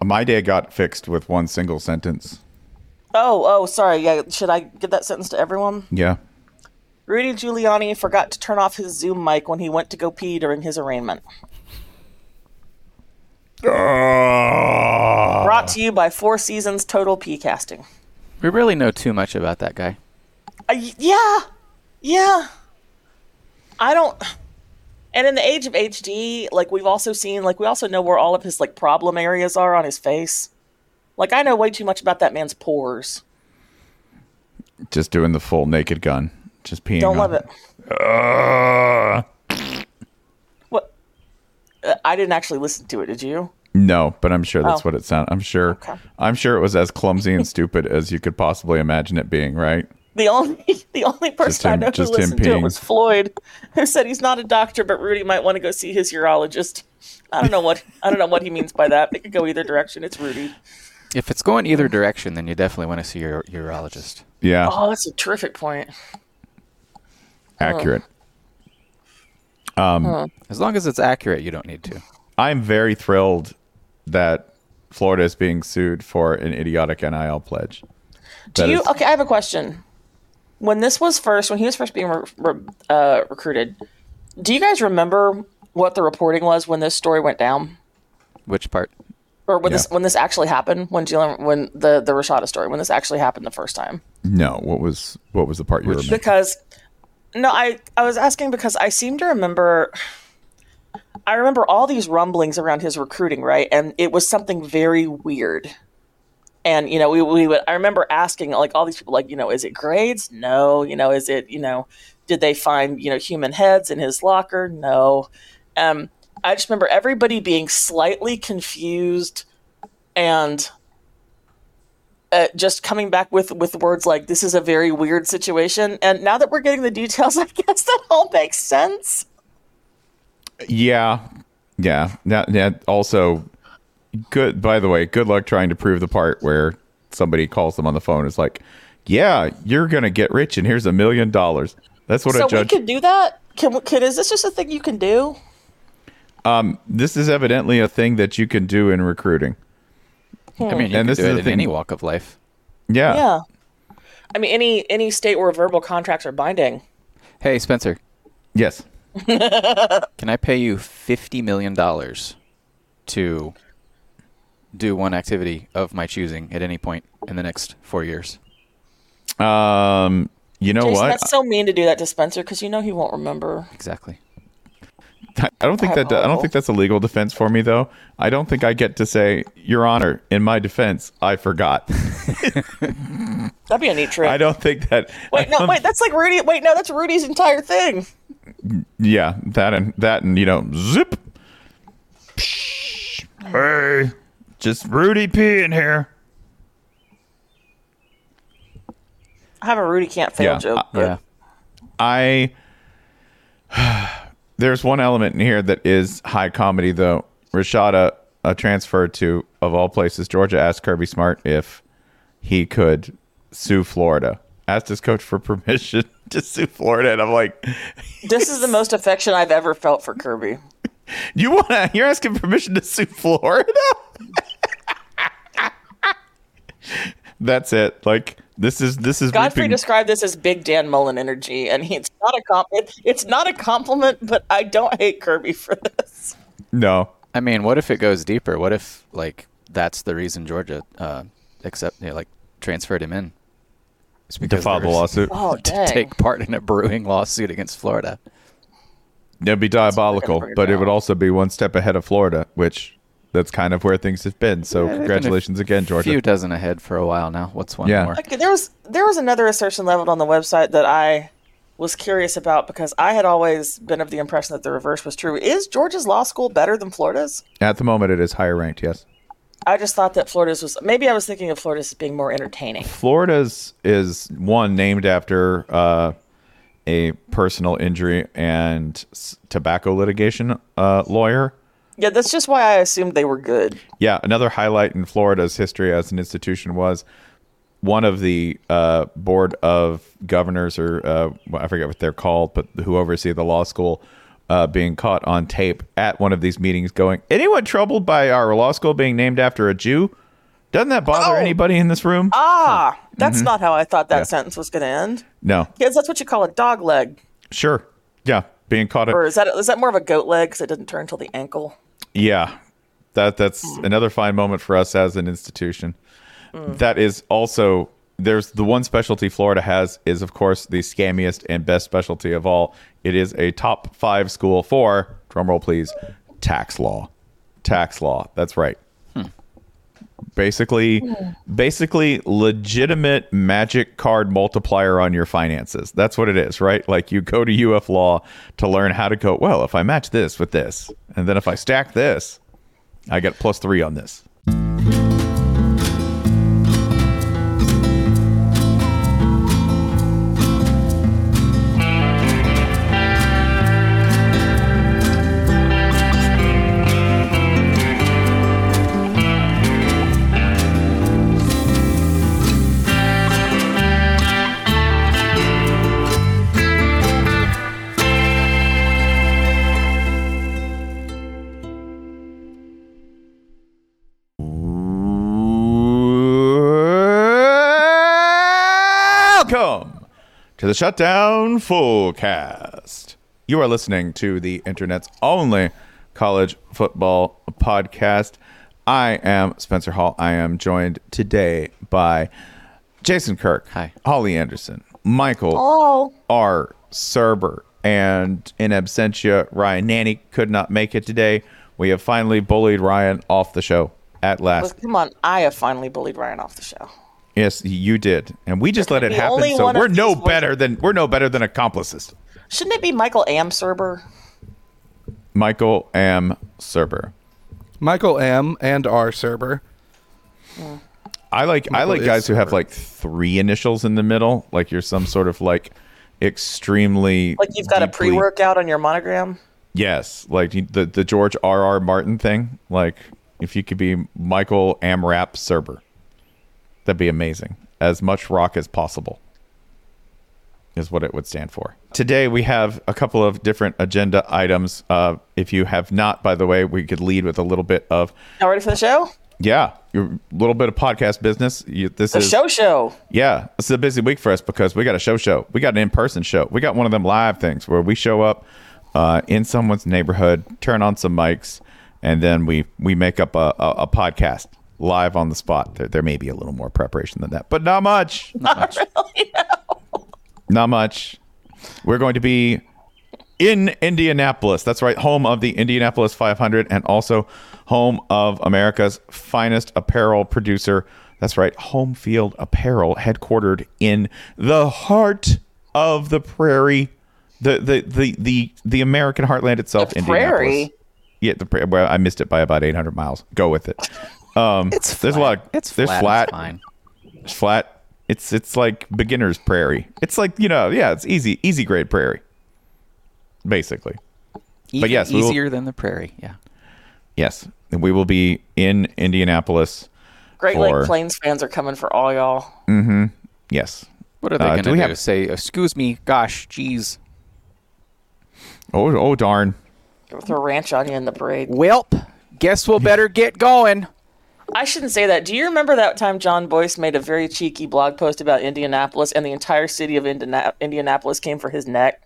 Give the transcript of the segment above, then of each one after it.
My day got fixed with one single sentence. Sorry. Yeah, should I give that sentence to everyone? Yeah. Rudy Giuliani forgot to turn off his Zoom mic when he went to go pee during his arraignment. Brought to you by Four Seasons Total Pee Casting. We really know too much about that guy. Yeah. I don't. And in the age of HD, like we've also seen, like we also know where all of his like problem areas are on his face. Like I know way too much about that man's pores. Just doing the full Naked Gun. Just peeing. Don't love it. What? I didn't actually listen to it. Did you? No, but I'm sure that's what it sounded. I'm sure. Okay. I'm sure it was as clumsy and stupid as you could possibly imagine it being. Right. The only person I know who listened to it was Floyd, who said he's not a doctor, but Rudy might want to go see his urologist. I don't know what he means by that. It could go either direction. It's Rudy. If it's going either direction, then you definitely want to see your urologist. Yeah. Oh, that's a terrific point. Accurate. As long as it's accurate, you don't need to. I'm very thrilled that Florida is being sued for an idiotic NIL pledge. Okay, I have a question. When he was first being recruited, do you guys remember what the reporting was when this story went down? Which part? Or when this actually happened? When the Rashada story, when this actually happened the first time? No. What was the part you remember? Because I was asking because I seem to remember. I remember all these rumblings around his recruiting, right? And it was something very weird. And, we would, I remember asking like all these people, like, is it grades? No. Is it, did they find, human heads in his locker? No. I just remember everybody being slightly confused and just coming back with words like, this is a very weird situation. And now that we're getting the details, I guess that all makes sense. Yeah. That also, good. By the way, good luck trying to prove the part where somebody calls them on the phone. It's like, yeah, you're gonna get rich, and here's $1 million. That's what a judge. So we can do that. Is this just a thing you can do? This is evidently a thing that you can do in recruiting. I mean, you can do it in any walk of life. Yeah. Yeah. I mean, any state where verbal contracts are binding. Hey, Spencer. Yes. Can I pay you $50 million to do one activity of my choosing at any point in the next 4 years? You know Jason, what? that's so mean to do that to Spencer because he won't remember. Exactly. I don't think that's a legal defense for me, though. I don't think I get to say, Your Honor, in my defense, I forgot. That'd be a neat trick. I don't think that. That's like Rudy. Wait, no, that's Rudy's entire thing. Yeah, that and zip. Hey, just Rudy P in here. I have a Rudy can't fail joke. Yeah. There's one element in here that is high comedy, though. Rashada, a transfer to, of all places, Georgia, asked Kirby Smart if he could sue Florida. Asked his coach for permission to sue Florida, and I'm like, this is the most affection I've ever felt for Kirby. You're asking permission to sue Florida? That's it. Like, this is Godfrey described this as Big Dan Mullen energy, and it's not a compliment, but I don't hate Kirby for this. No. I mean, what if it goes deeper? What if that's the reason Georgia transferred him in? It's because to file the lawsuit. To take part in a brewing lawsuit against Florida. It'd be diabolical, but it would also be one step ahead of Florida, which that's kind of where things have been. So congratulations again, Georgia. A few dozen ahead for a while now. What's one more? Okay, there was another assertion leveled on the website that I was curious about because I had always been of the impression that the reverse was true. Is Georgia's law school better than Florida's? At the moment, it is higher ranked, yes. I just thought that Florida's was... Maybe I was thinking of Florida's as being more entertaining. Florida's is one named after a personal injury and tobacco litigation lawyer. Yeah, that's just why I assumed they were good. Yeah, another highlight in Florida's history as an institution was one of the board of governors, or I forget what they're called, but who oversee the law school, being caught on tape at one of these meetings going, anyone troubled by our law school being named after a Jew? Doesn't that bother anybody in this room? That's not how I thought that sentence was going to end. No. Because that's what you call a dog leg. Sure. Yeah. Being caught. Or is that more of a goat leg because it didn't turn until the ankle? Yeah. That's another fine moment for us as an institution. That is also, there's the one specialty Florida has is, of course, the scammiest and best specialty of all. It is a top 5 school for, drumroll please, tax law. Tax law. That's right. Basically legitimate magic card multiplier on your finances. That's what it is, right? Like you go to UF Law to learn how to go, well, if I match this with this, and then if I stack this, I get +3 on this. Welcome to the Shutdown Fullcast. You are listening to the internet's only college football podcast. I am Spencer Hall. I am joined today by Jason Kirk, Hi. Holly Anderson, Michael R. Serber, and in absentia, Ryan Nanny could not make it today. We have finally bullied Ryan off the show at last. Come on, I have finally bullied Ryan off the show. Yes, you did, and we just let it happen. only So one of we're no these better than accomplices. Shouldn't it be Michael Amserber? Michael M. Serber. Michael M. and R. Serber. I like Michael guys who have Serber. like 3 initials in the middle, like you're some sort of like extremely Like you've got a deeply- pre-workout on your monogram? Yes, like the George R.R. Martin thing. Like if you could be Michael Amrap Serber, that'd be amazing. As much rock as possible is what it would stand for. Today we have a couple of different agenda items. If you have not, by the way, we could lead with a little bit of Now ready for the show? a little bit of podcast business. This The is show. Yeah, this is a busy week for us because we got a show. We got an in-person show. We got one of them live things where we show up in someone's neighborhood, turn on some mics, and then we make up a podcast live on the spot. There may be a little more preparation than that, but not much. Not much. We're going to be in Indianapolis. That's right, home of the Indianapolis 500 and also home of America's finest apparel producer. That's right, Home Field Apparel, headquartered in the heart of the prairie, the American heartland itself, The Indianapolis. prairie? Yeah, well, I missed it by about 800 miles. Go with it. It's There's a lot. It's there's flat. flat. It's fine. It's flat. It's like beginner's prairie. It's like, it's easy grade prairie, basically. But yes, we will- easier than the prairie. Yeah. Yes, and we will be in Indianapolis. Great for- Lake Plains fans are coming for all y'all. Yes. What are they do going we to do? have- Say, excuse me, gosh, geez. Oh darn. Throw ranch on you in the parade. Welp, guess we'll better get going. I shouldn't say that. Do you remember that time John Boyce made a very cheeky blog post about Indianapolis and the entire city of Indianapolis came for his neck?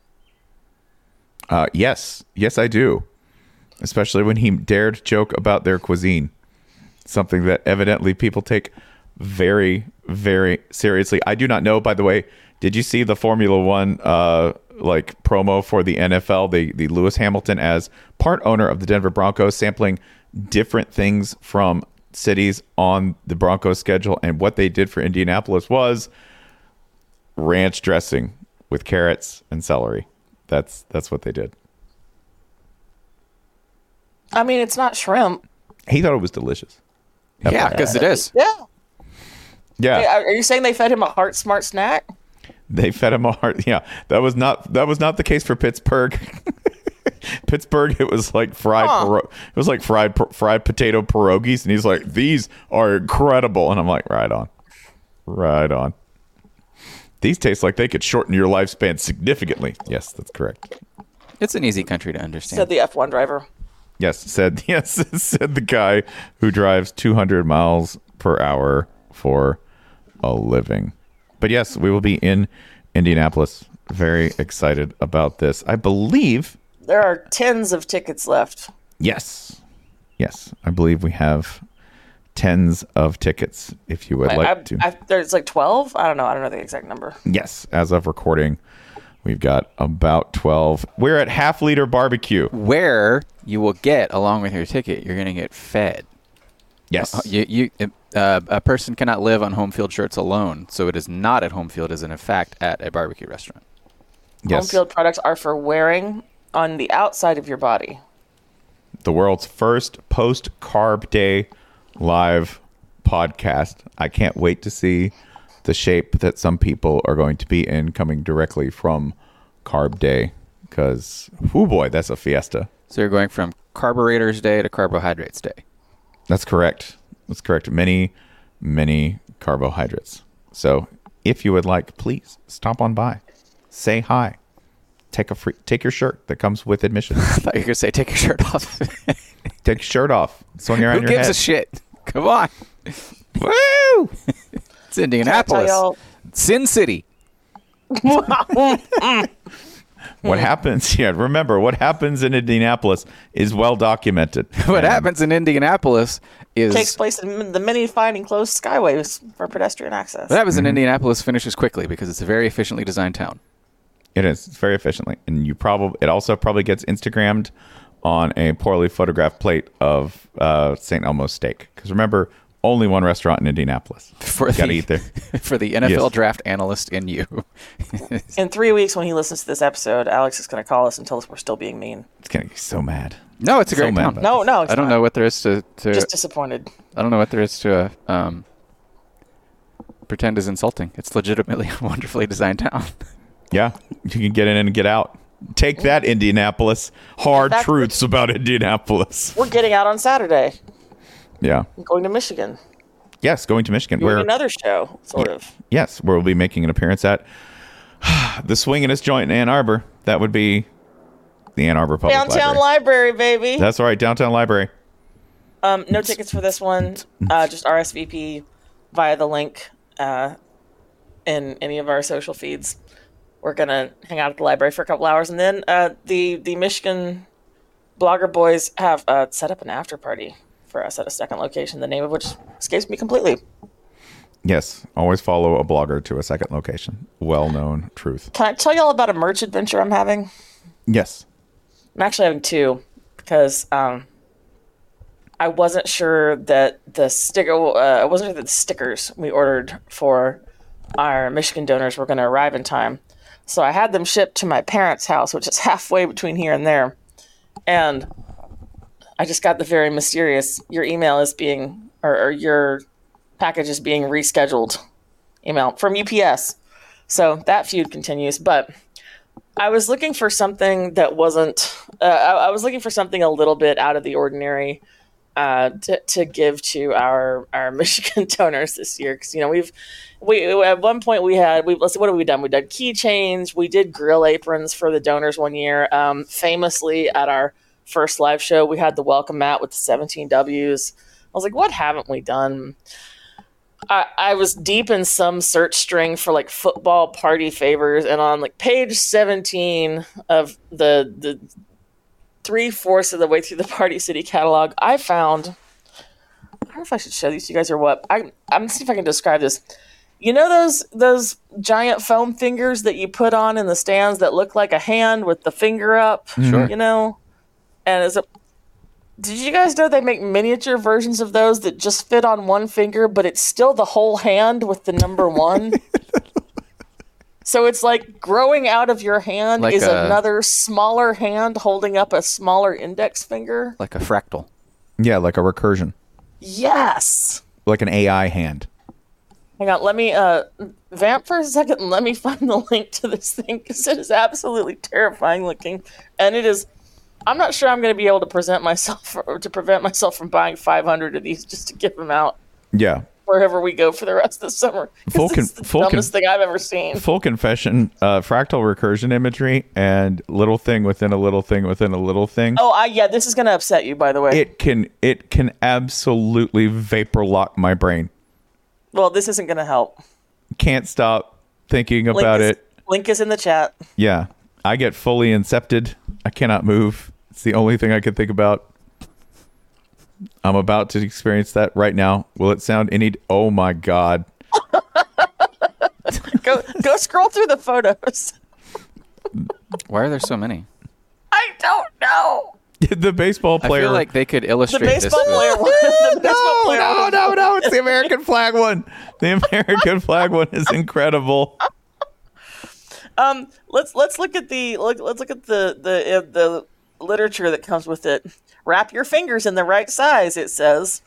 Yes, I do. Especially when he dared joke about their cuisine, something that evidently people take very, very seriously. I do not know. By the way, did you see the Formula One promo for the NFL? The Lewis Hamilton as part owner of the Denver Broncos, sampling different things from cities on the Broncos schedule, and what they did for Indianapolis was ranch dressing with carrots and celery. That's what they did. I mean, it's not shrimp. He thought it was delicious. Yeah, because it is. Yeah. Yeah, Hey, are you saying they fed him a Heart Smart snack? they fed him a heart. Yeah, that was not the case for Pittsburgh. Pittsburgh, it was like fried potato pierogies, and he's like, these are incredible, and I'm like, right on. These taste like they could shorten your lifespan significantly. Yes, that's correct. It's an easy country to understand. Said the F1 driver. Yes, said the guy who drives 200 miles per hour for a living. But yes, we will be in Indianapolis. Very excited about this. I believe There are tens of tickets left. yes, I believe we have tens of tickets. If you would like to, There's like 12. I don't know the exact number. yes, as of recording, we've got about 12. We're at Half Liter Barbecue. Where you will get, along with your ticket, you're going to get fed. Yes, A person cannot live on home field shirts alone, so it is not at home field, as in fact at a barbecue restaurant. yes. Home field products are for wearing on the outside of your body. The world's first post-Carb Day live podcast. I can't wait to see the shape that some people are going to be in coming directly from Carb Day, because, oh boy, that's a fiesta. So you're going from Carburetors Day to Carbohydrates Day. That's correct. Many, many carbohydrates. So if you would like, please stop on by. Say hi. Take your shirt that comes with admission. I thought you were going to say take your shirt off. Take your shirt off. Swing around Who your gives head. a shit? Come on. Woo! It's Indianapolis. y'all- Sin City. What happens? Yeah, remember, what happens in Indianapolis is well documented. What And happens in Indianapolis is... Takes place in the many fine enclosed skyways for pedestrian access. What happens in Indianapolis finishes quickly because it's a very efficiently designed town. It is. It's very efficiently. And it also probably gets Instagrammed on a poorly photographed plate of St. Elmo's steak. Because remember, only one restaurant in Indianapolis. Got to eat there. For the NFL Yes. draft analyst in you. In 3 weeks, when he listens to this episode, Alex is going to call us and tell us we're still being mean. It's going to be so mad. No, it's a So great mad town. about No, no, it's I don't not. know what there is to Just disappointed. I don't know what there is to pretend is insulting. It's legitimately a wonderfully designed town. Yeah. You can get in and get out. Take that, Indianapolis. Hard That's- truths about Indianapolis. We're getting out on Saturday. Yeah. I'm going to Michigan. Yes, going to Michigan. Doing Where another show, sort of. Yes, where we'll be making an appearance at the Swingin'est Joint in Ann Arbor. That would be the Ann Arbor Public Downtown Library. Library, baby. That's right, Downtown Library. No tickets for this one. Just RSVP via the link in any of our social feeds. We're gonna hang out at the library for a couple hours, and then the Michigan Blogger Boys have set up an after party for us at a second location, the name of which escapes me completely. Yes, always follow a blogger to a second location. Well-known truth. Can I tell y'all about a merch adventure I'm having? Yes. I'm actually having two because I wasn't sure that the stickers we ordered for our Michigan donors were going to arrive in time. So I had them shipped to my parents' house, which is halfway between here and there. And I just got the very mysterious, your email is being, or your package is being rescheduled email from UPS. So that feud continues. But I was looking for something that wasn't, I was looking for something a little bit out of the ordinary to give to our Michigan donors this year. Because, you know, we at one point what have we done? We did keychains. We did grill aprons for the donors one year. Famously at our first live show, we had the welcome mat with the 17 W's. I was like, what haven't we done? I was deep in some search string for like football party favors, and on like page 17 of the 3/4 of the way through the Party City catalog, I found, I don't know if I should show these to you guys or what. I'm gonna see if I can describe this. You know those giant foam fingers that you put on in the stands that look like a hand with the finger up? Sure. You know? And did you guys know they make miniature versions of those that just fit on one finger, but it's still the whole hand with the number 1? So it's like growing out of your hand Like is a- another smaller hand holding up a smaller index finger. Like a fractal. Yeah, like a recursion. Yes. Like an AI hand. Hang on, let me vamp for a second and let me find the link to this thing because it is absolutely terrifying looking. And it is, I'm not sure I'm going to be able to prevent myself from buying 500 of these just to give them out. Yeah. wherever we go for the rest of the summer. It's the dumbest thing I've ever seen. Full confession, fractal recursion imagery and little thing within a little thing within a little thing. Oh, yeah, this is going to upset you, by the way. It can absolutely vapor lock my brain. Well, this isn't going to help. Can't stop thinking about it. Link is in the chat. Yeah. I get fully incepted. I cannot move. It's the only thing I can think about. I'm about to experience that right now. Will it sound any... Oh, my God. Go scroll through the photos. Why are there so many? I don't know. The baseball player... I feel like they could illustrate The baseball player one. No. It's the American flag one. The American flag one is incredible. Let's look at the literature that comes with it. Wrap your fingers in the right size, it says.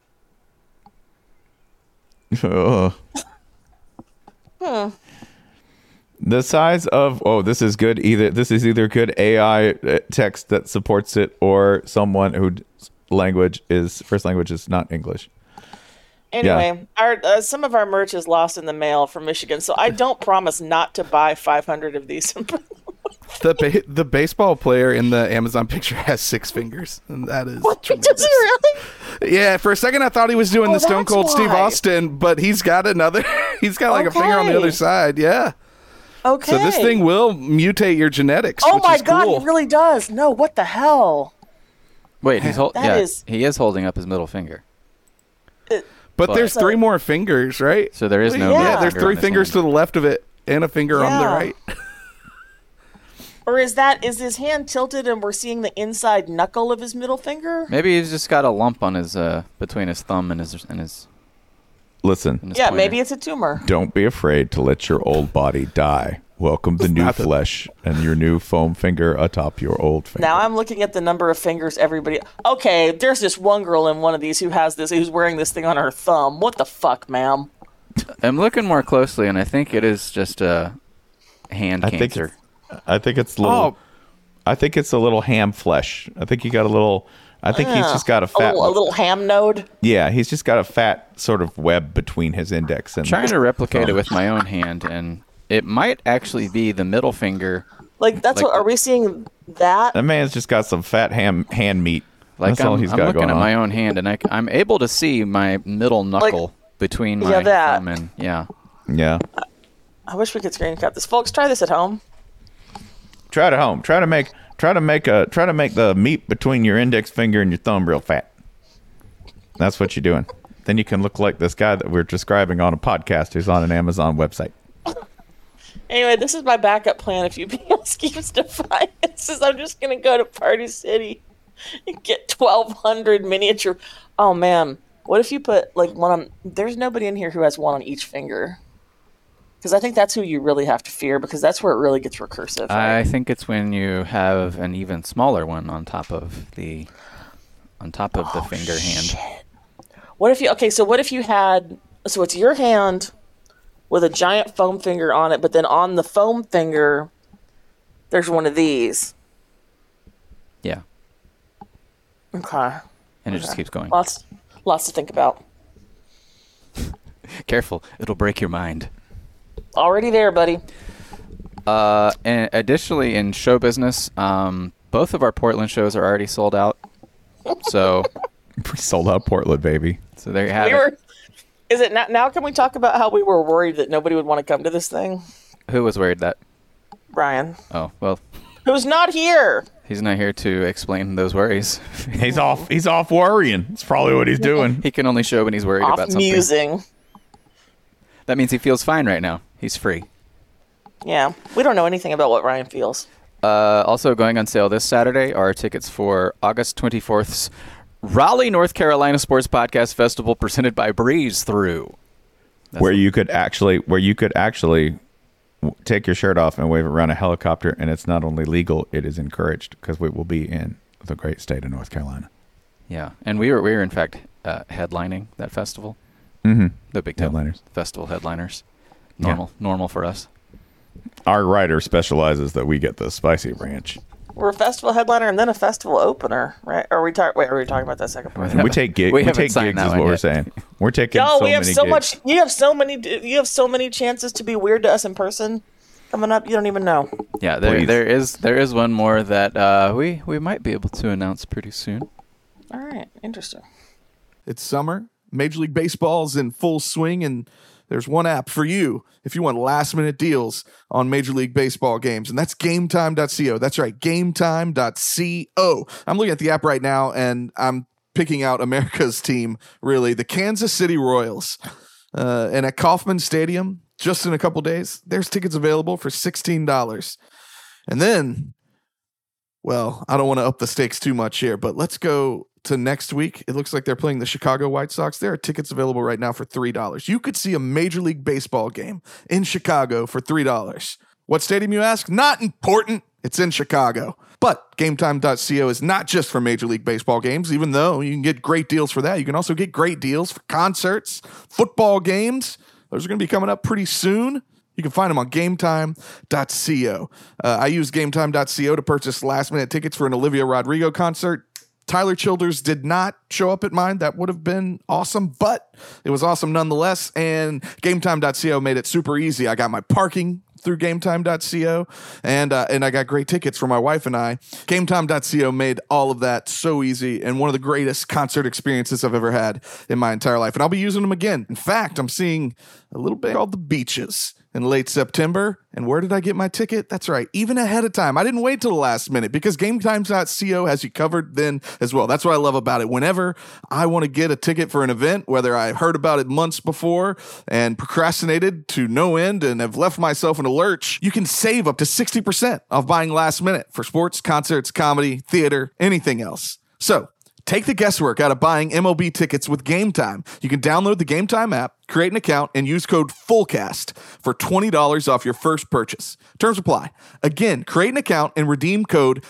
The size of this is good. This is either good AI text that supports it or someone whose first language is not English. Anyway, some of our merch is lost in the mail from Michigan, so I don't promise not to buy 500 of these. The baseball player in the Amazon picture has 6 fingers, and that is tremendous. Does he really? Yeah, for a second I thought he was doing the Stone Cold Steve Austin, but he's got another. He's got like a finger on the other side. Yeah. Okay. So this thing will mutate your genetics. Oh which my is God, cool. he really does. No, what the hell? Wait, he is holding up his middle finger. But there's 3 more fingers, right? So there is no. Yeah, there's 3 fingers to the left of it and a finger on the right. Or is his hand tilted and we're seeing the inside knuckle of his middle finger? Maybe he's just got a lump on his between his thumb and his. Listen. Yeah, pointer. maybe it's a tumor. Don't be afraid to let your old body die. Welcome to new flesh and your new foam finger atop your old finger. Now I'm looking at the number of fingers everybody. Okay, there's this one girl in one of these who's wearing this thing on her thumb. What the fuck, ma'am? I'm looking more closely, and I think it is just a hand cancer. I think it's a little. I think it's a little ham flesh. I think you got a little. I think he's just got a fat. A little ham node. Yeah, he's just got a fat sort of web between his index and. Trying to replicate it with my own hand, and it might actually be the middle finger. Like that's what? Are we seeing that? That man's just got some fat hand meat. Like that's all he's got I'm looking going at on. my own hand, and I'm able to see my middle knuckle between my thumb and Yeah. I wish we could screen cap this, folks. Try this at home. Try it at home. Try to make the meat between your index finger and your thumb real fat. That's what you're doing. Then you can look like this guy that we're describing on a podcast who's on an Amazon website. Anyway, this is my backup plan if UPS keeps defiances. I'm just going to go to Party City and get 1,200 miniature. Oh, man. What if you put like one on... There's nobody in here who has one on each finger. Because I think that's who you really have to fear, because that's where it really gets recursive. Right? I think it's when you have an even smaller one on top of the finger hand. What if you had... So it's your hand with a giant foam finger on it, but then on the foam finger, there's one of these. Yeah. Okay. And it just keeps going. Lots to think about. Careful, it'll break your mind. Already there, buddy. And additionally, in show business, both of our Portland shows are already sold out. So We sold out Portland, baby. So there you have it. Is it now? Can we talk about how we were worried that nobody would want to come to this thing? Who was worried that? Brian. Oh, well, Who's not here? he's not here to explain those worries. He's off worrying. It's probably what he's doing. He can only show when he's worried Off about something. musing. That means he feels fine right now. He's free. Yeah, we don't know anything about what Ryan feels. Also going on sale this Saturday are tickets for August 24th's Raleigh, North Carolina Sports Podcast Festival presented by Breeze Through. Where you could actually take your shirt off and wave around a helicopter, and it's not only legal, it is encouraged, because we will be in the great state of North Carolina. Yeah, and we were in fact headlining that festival. Mm-hmm. The Big Tail Headliners. Festival headliners. Yeah. Normal for us. Our writer specializes that we get the spicy ranch. We're a festival headliner and then a festival opener, right? Are we talking about that second part? We take gigs. We take gigs is what we're saying. We're taking we have many so gigs. much. You have so many chances to be weird to us in person coming up. You don't even know. Yeah, there is one more that we might be able to announce pretty soon. All right, interesting. It's summer. Major League Baseball's in full swing, and there's one app for you if you want last-minute deals on Major League Baseball games, and that's GameTime.co. That's right, GameTime.co. I'm looking at the app right now, and I'm picking out America's team, really, the Kansas City Royals. And at Kauffman Stadium, just in a couple days, there's tickets available for $16. And then, well, I don't want to up the stakes too much here, but let's go to next week. It looks like they're playing the Chicago White Sox. There are tickets available right now for $3. You could see a Major League Baseball game in Chicago for $3. What stadium, you ask? Not important. It's in Chicago. But GameTime.co is not just for Major League Baseball games, even though you can get great deals for that. You can also get great deals for concerts, football games. Those are going to be coming up pretty soon. You can find them on GameTime.co. I use GameTime.co to purchase last-minute tickets for an Olivia Rodrigo concert. Tyler Childers did not show up at mine. That would have been awesome, but it was awesome nonetheless. And GameTime.co made it super easy. I got my parking through GameTime.co, and I got great tickets for my wife and I. GameTime.co made all of that so easy, and one of the greatest concert experiences I've ever had in my entire life. And I'll be using them again. In fact, I'm seeing a little bit called The Beaches in late September. And where did I get my ticket? That's right, even ahead of time. I didn't wait till the last minute because GameTime.co has you covered then as well. That's what I love about it. Whenever I want to get a ticket for an event, whether I heard about it months before and procrastinated to no end and have left myself in a lurch, you can save up to 60% off buying last minute for sports, concerts, comedy, theater, anything else. So take the guesswork out of buying MLB tickets with Game Time. You can download the Game Time app, create an account, and use code FULLCAST for $20 off your first purchase. Terms apply. Again, create an account and redeem code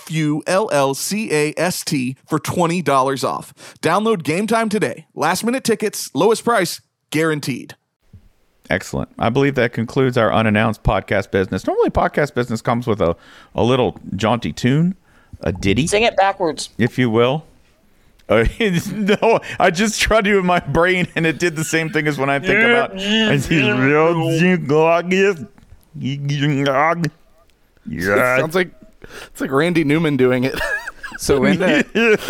FULLCAST for $20 off. Download Game Time today. Last minute tickets, lowest price, guaranteed. Excellent. I believe that concludes our unannounced podcast business. Normally, podcast business comes with a little jaunty tune, a ditty. Sing it backwards, if you will. No, I just tried to in my brain, and it did the same thing as when I think about. It's like Randy Newman doing it. So when the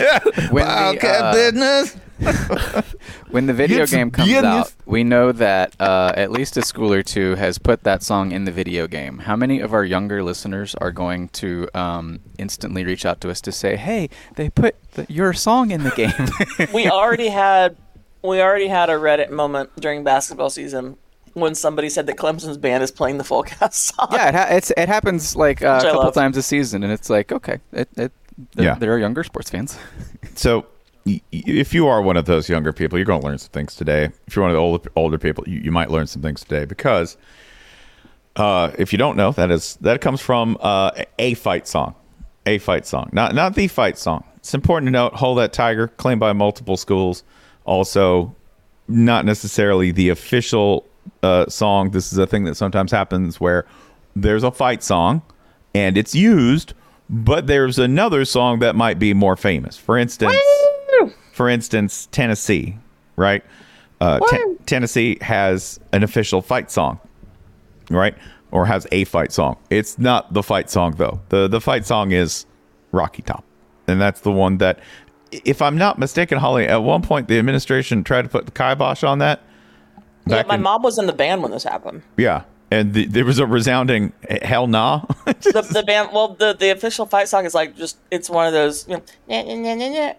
video game comes out, we know that at least a school or two has put that song in the video game. How many of our younger listeners are going to instantly reach out to us to say, "Hey, they put your song in the game"? We already had a Reddit moment during basketball season when somebody said that Clemson's band is playing the full cast song. Yeah, it happens like a couple times a season, and it's like, okay, there are younger sports fans. So if you are one of those younger people, you're going to learn some things today. If you're one of the older people, you might learn some things today because if you don't know, that comes from a fight song, not the fight song. It's important to note, Hold That Tiger, claimed by multiple schools, also not necessarily the official song. This is a thing that sometimes happens where there's a fight song and it's used, but there's another song that might be more famous. For instance, Tennessee, right? Tennessee has an official fight song, right? Or has a fight song. It's not the fight song, though. The fight song is Rocky Top. And that's the one that, if I'm not mistaken, Holly, at one point the administration tried to put the kibosh on that. Yeah, my mom was in the band when this happened. Yeah. And there was a resounding hell nah. The band, well, the official fight song is like just, it's one of those, you know,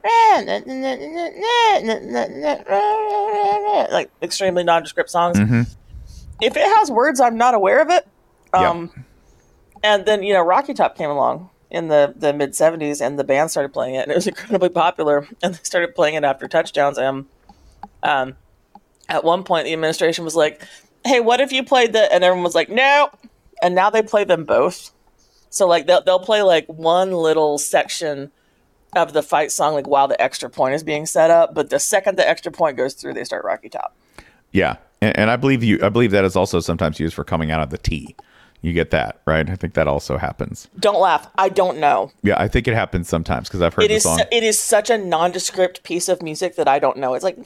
like extremely nondescript songs. Mm-hmm. If it has words, I'm not aware of it. And then, you know, Rocky Top came along in the mid 70s and the band started playing it and it was incredibly popular and they started playing it after touchdowns. And at one point the administration was like, hey, what if you played that? And everyone was like, no. And now they play them both. So like they'll play like one little section of the fight song like while the extra point is being set up, but the second the extra point goes through, they start Rocky Top. Yeah. And I believe that is also sometimes used for coming out of the tee. You get that, right? I think that also happens. Don't laugh. I don't know. Yeah, I think it happens sometimes because I've heard the song. It is such a nondescript piece of music that I don't know. It's like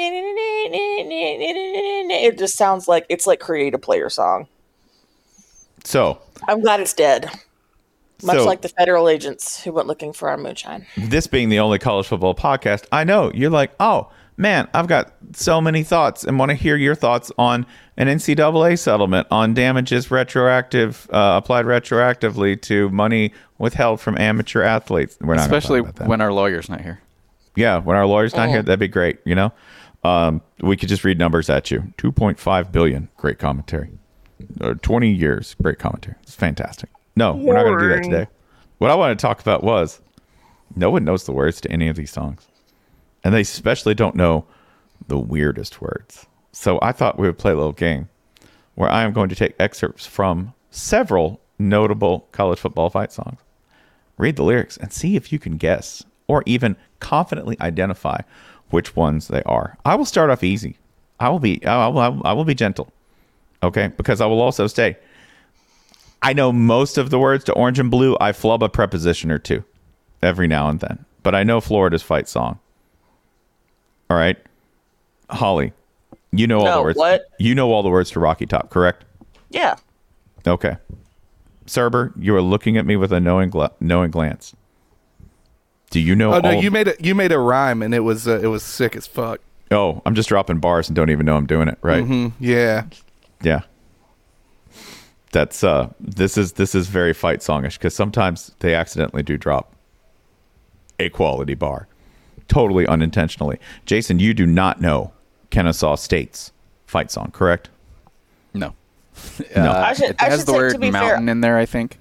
it just sounds like it's like create a player song. So I'm glad it's dead. Much So- like the federal agents who went looking for our moonshine. this being the only college football podcast, I know you're like, oh man, I've got so many thoughts and want to hear your thoughts on an NCAA settlement on damages applied retroactively to money withheld from amateur athletes. We're not gonna Especially talk about that. when our lawyer's not here. Yeah, when our lawyer's not here, that'd be great. You know, we could just read numbers at you. 2.5 billion, great commentary. 20 years, great commentary. It's fantastic. No, we're not going to do that today. What I want to talk about was no one knows the words to any of these songs, and they especially don't know the weirdest words. So I thought we would play a little game where I am going to take excerpts from several notable college football fight songs, read the lyrics, and see if you can guess or even confidently identify which ones they are. I will start off easy. I will be gentle, okay? Because I will also say I know most of the words to Orange and Blue. I flub a preposition or two every now and then, but I know Florida's fight song. All right, Holly, you know all the words. What? You know all the words to Rocky Top, correct? Yeah. Okay. Cerber, you are looking at me with a knowing glance. Do you know? Oh no, all- you made a rhyme and it was sick as fuck. Oh, I'm just dropping bars and don't even know I'm doing it. Right? Yeah. Yeah. That's this is very fight songish because sometimes they accidentally do drop a quality bar, totally unintentionally. Jason, you do not know Kennesaw State's fight song, correct? No. No. It has the say, word to be mountain fair, in there, I think.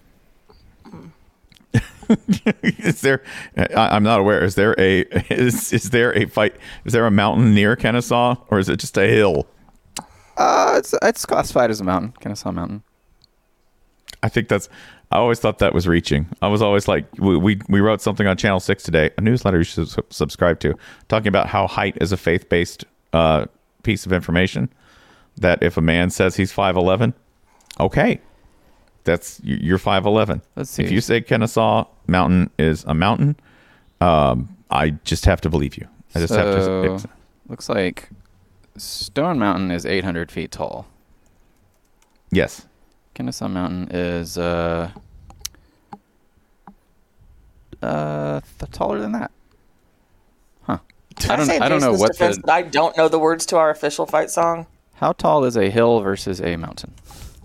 Is there? I'm not aware. Is there a fight? Is there a mountain near Kennesaw, or is it just a hill? It's classified as a mountain, Kennesaw Mountain. I think that's. I always thought that was reaching. I was always like, we wrote something on Channel 6 today, a newsletter you should subscribe to, talking about how height is a faith-based piece of information. That if a man says he's 5'11", okay, you're 5'11". Let's see. If you say Kennesaw Mountain is a mountain, I just have to believe you. I just have to. Looks like Stone Mountain is 800 feet tall. Yes. Kennesaw Mountain is taller than that. Huh. I don't know what but I don't know the words to our official fight song. How tall is a hill versus a mountain?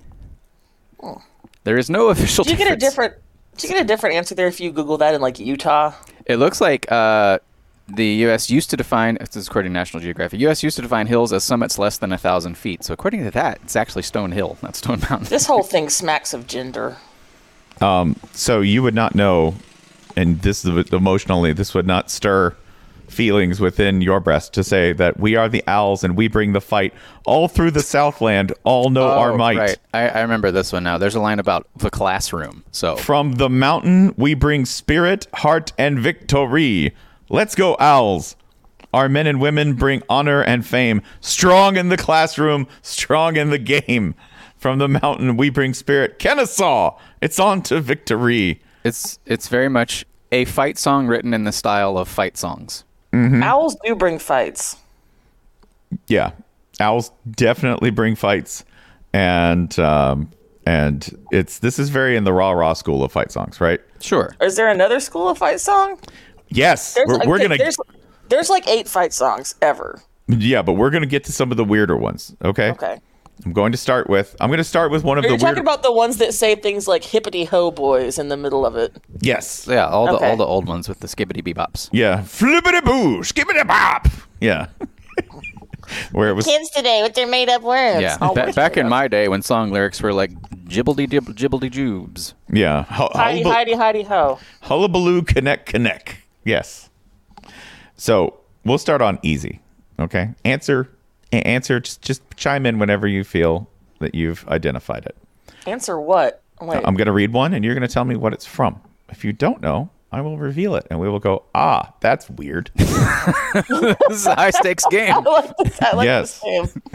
There is no official Do you get a difference. different answer there if you Google that in like Utah? It looks like the U.S. used to define, this is according to National Geographic, U.S. used to define hills as summits less than 1,000 feet. So according to that, it's actually Stone Hill, not Stone Mountain. This whole thing smacks of gender. So you would not know, and this is emotionally, this would not stir feelings within your breast to say that we are the Owls and we bring the fight all through the Southland. All know our might. Right. I remember this one now. There's a line about the classroom. So From the mountain, we bring spirit, heart, and victory. Let's go, Owls. Our men and women bring honor and fame. Strong in the classroom, strong in the game. From the mountain, we bring spirit. Kennesaw, it's on to victory. it's very much a fight song written in the style of fight songs. Owls do bring fights. Yeah, Owls definitely bring fights, and this is very in the rah school of fight songs, right? Sure. Is there another school of fight song? Yes, we're gonna. There's like 8 fight songs ever. Yeah, but we're gonna get to some of the weirder ones. Okay. Okay. I'm going to start with one of Are the you talking weird. about the ones that say things like hippity ho boys in the middle of it? Yes. Yeah, all Okay. the old ones with the skibbity bebops. Yeah. Flippity boo, skippity bop. Yeah. Where it was. Kids today with their made up words. Yeah. Oh, Back in my day when song lyrics were like jibbledy jubes. Yeah. Heidi ho. Hullabaloo, connect. Yes. So we'll start on easy. Okay. Answer. Just chime in whenever you feel that you've identified it. Answer what? Wait. I'm going to read one, and you're going to tell me what it's from. If you don't know, I will reveal it, and we will go, that's weird. This is a high stakes game. I like Yes. this game.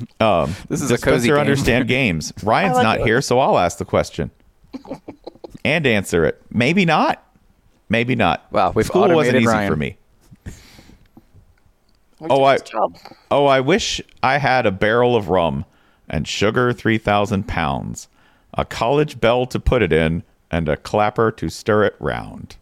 This is Does a cozy Spencer game. understand games? Ryan's like not it. here, so I'll ask the question and answer it. Maybe not. Maybe not. Wow, we've School wasn't automated easy Ryan. for me. We Oh, did I- his job. Oh, I wish I had a barrel of rum and sugar 3,000 pounds, a college bell to put it in, and a clapper to stir it round.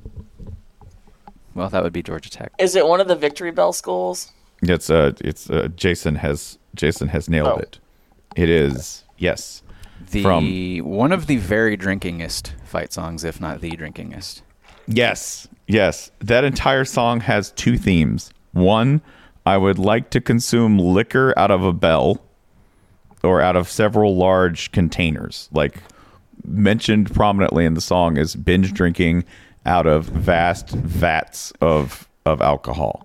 Well, that would be Georgia Tech. Is it one of the Victory Bell schools? It's Jason has nailed Oh. it. It is, yes. One of the very drinkingest fight songs, if not the drinkingest. Yes. That entire song has two themes. One, I would like to consume liquor out of a bell or out of several large containers. Like mentioned prominently in the song is binge drinking out of vast vats of alcohol.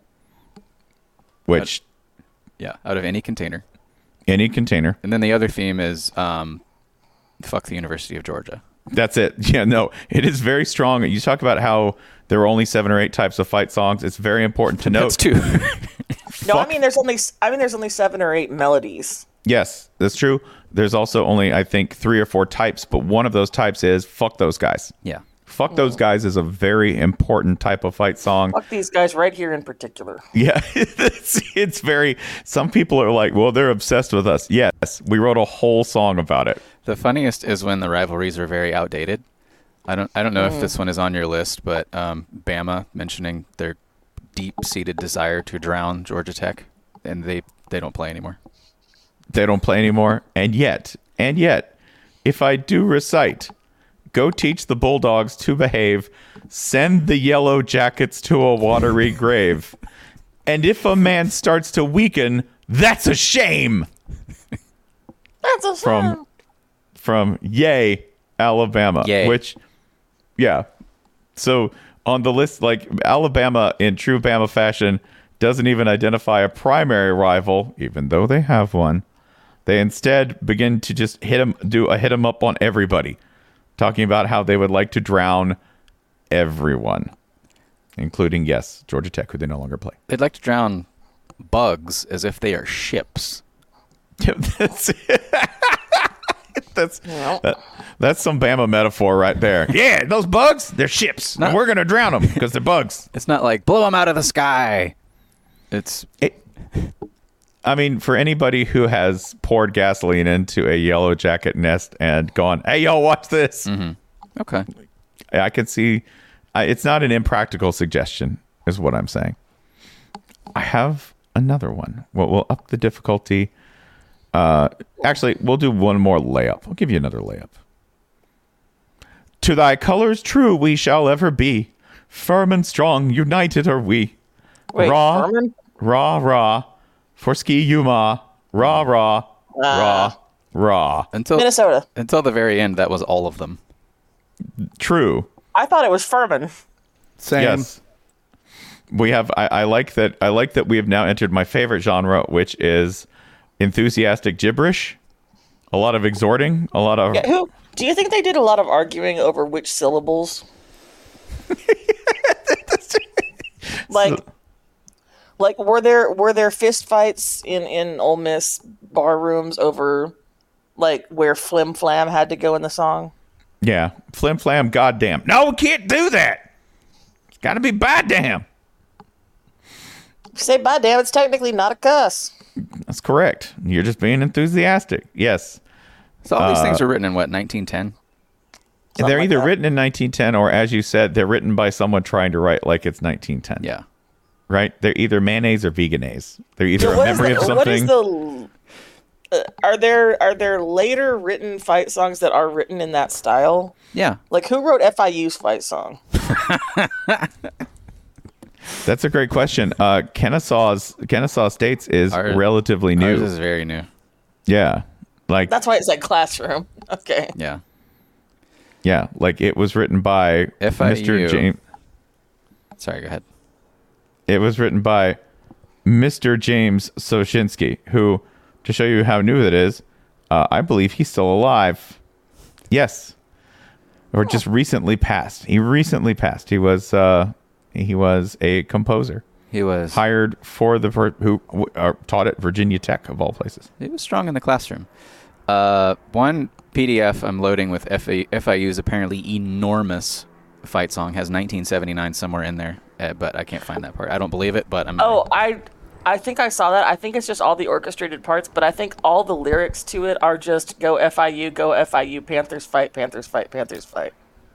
Which Yeah, out of any container. any container. And then the other theme is fuck the University of Georgia. That's it. Yeah, no, it is very strong. You talk about how there are only 7 or 8 types of fight songs. It's very important to note. That's two. No, Fuck. there's only 7 or 8 melodies. Yes, that's true. There's also only, I think, 3 or 4 types, but one of those types is fuck those guys. Yeah. Fuck those guys is a very important type of fight song. Fuck these guys right here in particular. Yeah, it's very, some people are like, well, they're obsessed with us. Yes, we wrote a whole song about it. The funniest is when the rivalries are very outdated. I don't know if this one is on your list, but Bama mentioning their deep-seated desire to drown Georgia Tech, and they don't play anymore. They don't play anymore. And yet, if I do recite, go teach the Bulldogs to behave, send the Yellow Jackets to a watery grave. And if a man starts to weaken, that's a shame. That's a shame. From Yay, Alabama. Yay. Which, yeah. So on the list, like Alabama in true Bama fashion doesn't even identify a primary rival, even though they have one. They instead begin to just hit 'em up on everybody, talking about how they would like to drown everyone, including, yes, Georgia Tech, who they no longer play. They'd like to drown bugs as if they are ships. That's some Bama metaphor right there. Yeah, those bugs, they're ships. And we're going to drown them because they're bugs. It's not like blow them out of the sky. It's I mean, for anybody who has poured gasoline into a Yellow Jacket nest and gone, hey, y'all, watch this. okay. I can see it's not an impractical suggestion, is what I'm saying. I have another one. We'll up the difficulty. Actually, we'll do one more layup. I'll give you another layup. To thy colors true we shall ever be. Firm and strong, united are we. Wait, Raw, Furman? rah, for ski Yuma. Rah, Until Minnesota. until the very end, that was all of them. True. I thought it was Furman. Same. Yes. We have I like that we have now entered my favorite genre, which is enthusiastic gibberish. A lot of exhorting, a lot of Who? Do you think they did a lot of arguing over which syllables? Like were there fist fights in Ole Miss bar rooms over like where flim flam had to go in the song? yeah, flim flam, goddamn. No, we can't do that. It's got to be by damn. If you say by damn, it's technically not a cuss. That's correct. You're just being enthusiastic. Yes. So all these things were written in what, 1910? They're like either that. written in 1910 or, as you said, they're written by someone trying to write like it's 1910. Yeah. Right? They're either mayonnaise or veganese. They're either a What is memory of what is something. are there later written fight songs that are written in that style? Yeah. Like who wrote FIU's fight song? That's a great question. Kennesaw State's is Ours- relatively new. Ours is very new. Yeah. Like, That's why it said classroom. Okay. Yeah. yeah, like it was written by FIU. Mr. James. Sorry, go ahead. It was written by Mr. James Soshinsky, who, to show you how new it is, I believe he's still alive. Yes. Or just recently passed. He recently passed. He was a composer. He was. hired for who taught at Virginia Tech of all places. He was strong in the classroom. One PDF I'm loading with FIU's apparently enormous fight song has 1979 somewhere in there, but I can't find that part. I don't believe it, but I'm. Oh, I think I saw that. I think it's just all the orchestrated parts, but I think all the lyrics to it are just go FIU, Panthers fight, Panthers fight, Panthers fight.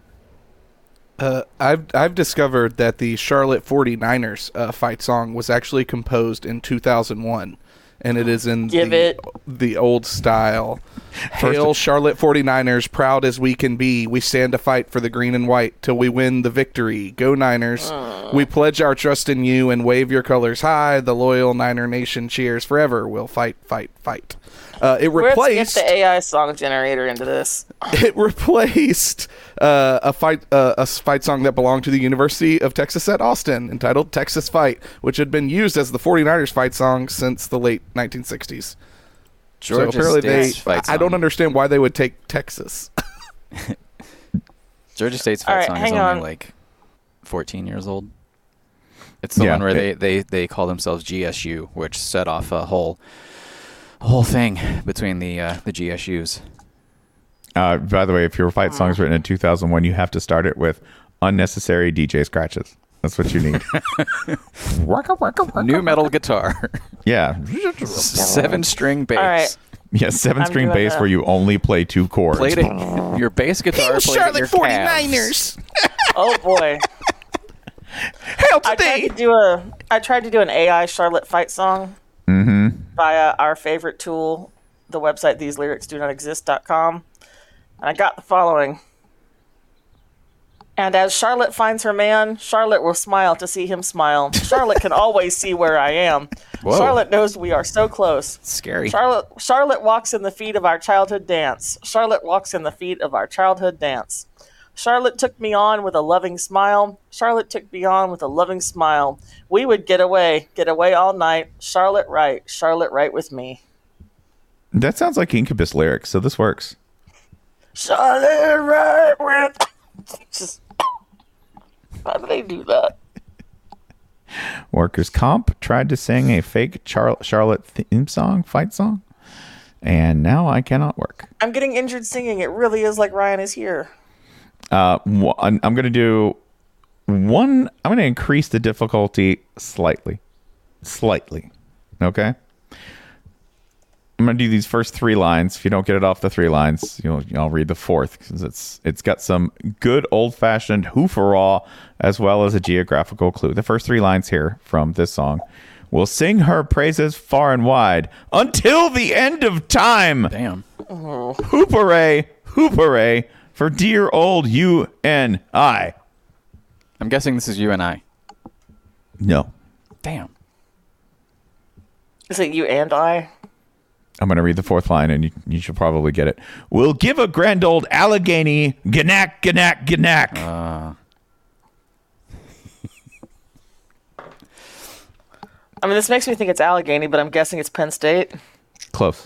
I've discovered that the Charlotte 49ers fight song was actually composed in 2001, and it is in the old style. Hail Charlotte 49ers, proud as we can be. We stand to fight for the green and white till we win the victory. Go Niners. We pledge our trust in you and wave your colors high. The loyal Niner Nation cheers forever. We'll fight, fight, fight. It replaced... Let's get the AI song generator into this. It replaced a fight song that belonged to the University of Texas at Austin entitled Texas Fight, which had been used as the 49ers fight song since the late 1960s. Georgia so apparently State's fight song. I don't understand why they would take Texas. Georgia State's fight song is only like 14 years old. It's the one where they call themselves GSU, which set off a whole thing between the GSUs. By the way, if your fight song is written in 2001, you have to start it with unnecessary DJ scratches. That's what you need. New metal guitar. Yeah. 7-string bass. All right. Yeah, 7-string bass where you only play 2 chords. Played it. Your bass guitar played Charlotte at your 49ers. Oh boy. Hail today. I tried to do an AI Charlotte fight song via our favorite tool, the website theseLyricsDoNotExist.com, and I got the following. And as Charlotte finds her man, Charlotte will smile to see him smile. Charlotte can always see where I am. Whoa. Charlotte knows we are so close. It's scary. Charlotte walks in the feet of our childhood dance. Charlotte walks in the feet of our childhood dance. Charlotte took me on with a loving smile. Charlotte took me on with a loving smile. We would get away all night. Charlotte right with me. That sounds like Incubus lyrics, so this works. Charlotte right with... Just... How do they do that? Workers' Comp tried to sing a fake Charlotte theme song, fight song, and now I cannot work. I'm getting injured singing. It really is like Ryan is here. I'm going to do one. I'm going to increase the difficulty slightly. Okay. I'm going to do these first 3 lines. If you don't get it off the 3 lines, I'll read the 4th because it's got some good old-fashioned hoofarah as well as a geographical clue. The first 3 lines here from this song. We'll sing her praises far and wide until the end of time. Damn. Oh. Hoop-hooray, hoop-hooray for dear old you and I. I'm guessing this is you and I. No. Damn. Is it you and I? I'm going to read the 4th line, and you should probably get it. We'll give a grand old Allegheny gnack, gnack, gnack. I mean, this makes me think it's Allegheny, but I'm guessing it's Penn State. Close.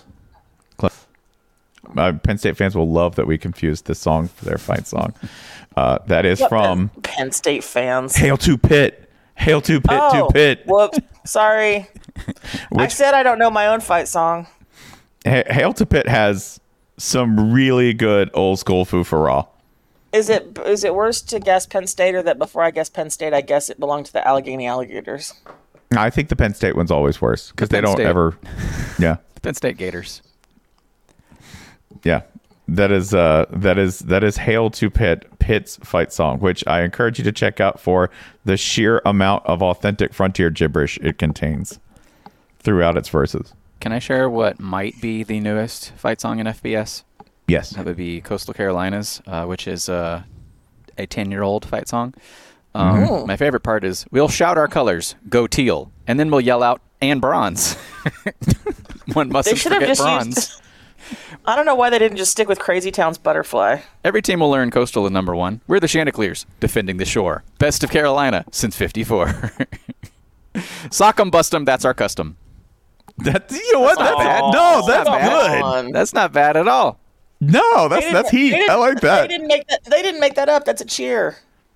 Penn State fans will love that we confused this song for their fight song. That is from Penn State fans. Hail to Pitt. Hail to Pitt, to Pitt. Whoops. Sorry. I said I don't know my own fight song. Hail to Pitt has some really good old school foo-for-raw. Is it worse to guess Penn State, or that before I guess Penn State, I guess it belonged to the Allegheny Alligators? I think the Penn State one's always worse because they don't ever. Yeah. The Penn State Gators. Yeah. That is Hail to Pitt's fight song, which I encourage you to check out for the sheer amount of authentic frontier gibberish it contains throughout its verses. Can I share what might be the newest fight song in FBS? Yes. That would be Coastal Carolinas, which is a 10-year-old fight song. My favorite part is, we'll shout our colors, go teal, and then we'll yell out, and bronze. One mustn't forget bronze. I don't know why they didn't just stick with Crazy Town's Butterfly. Every team will learn Coastal is number 1. We're the Chanticleers, defending the shore. Best of Carolina since '54. Sock 'em, bust 'em, that's our custom. That's not bad. No, that's good. That's not bad at all. No, that's heat. I like that. They didn't make that up. That's a cheer.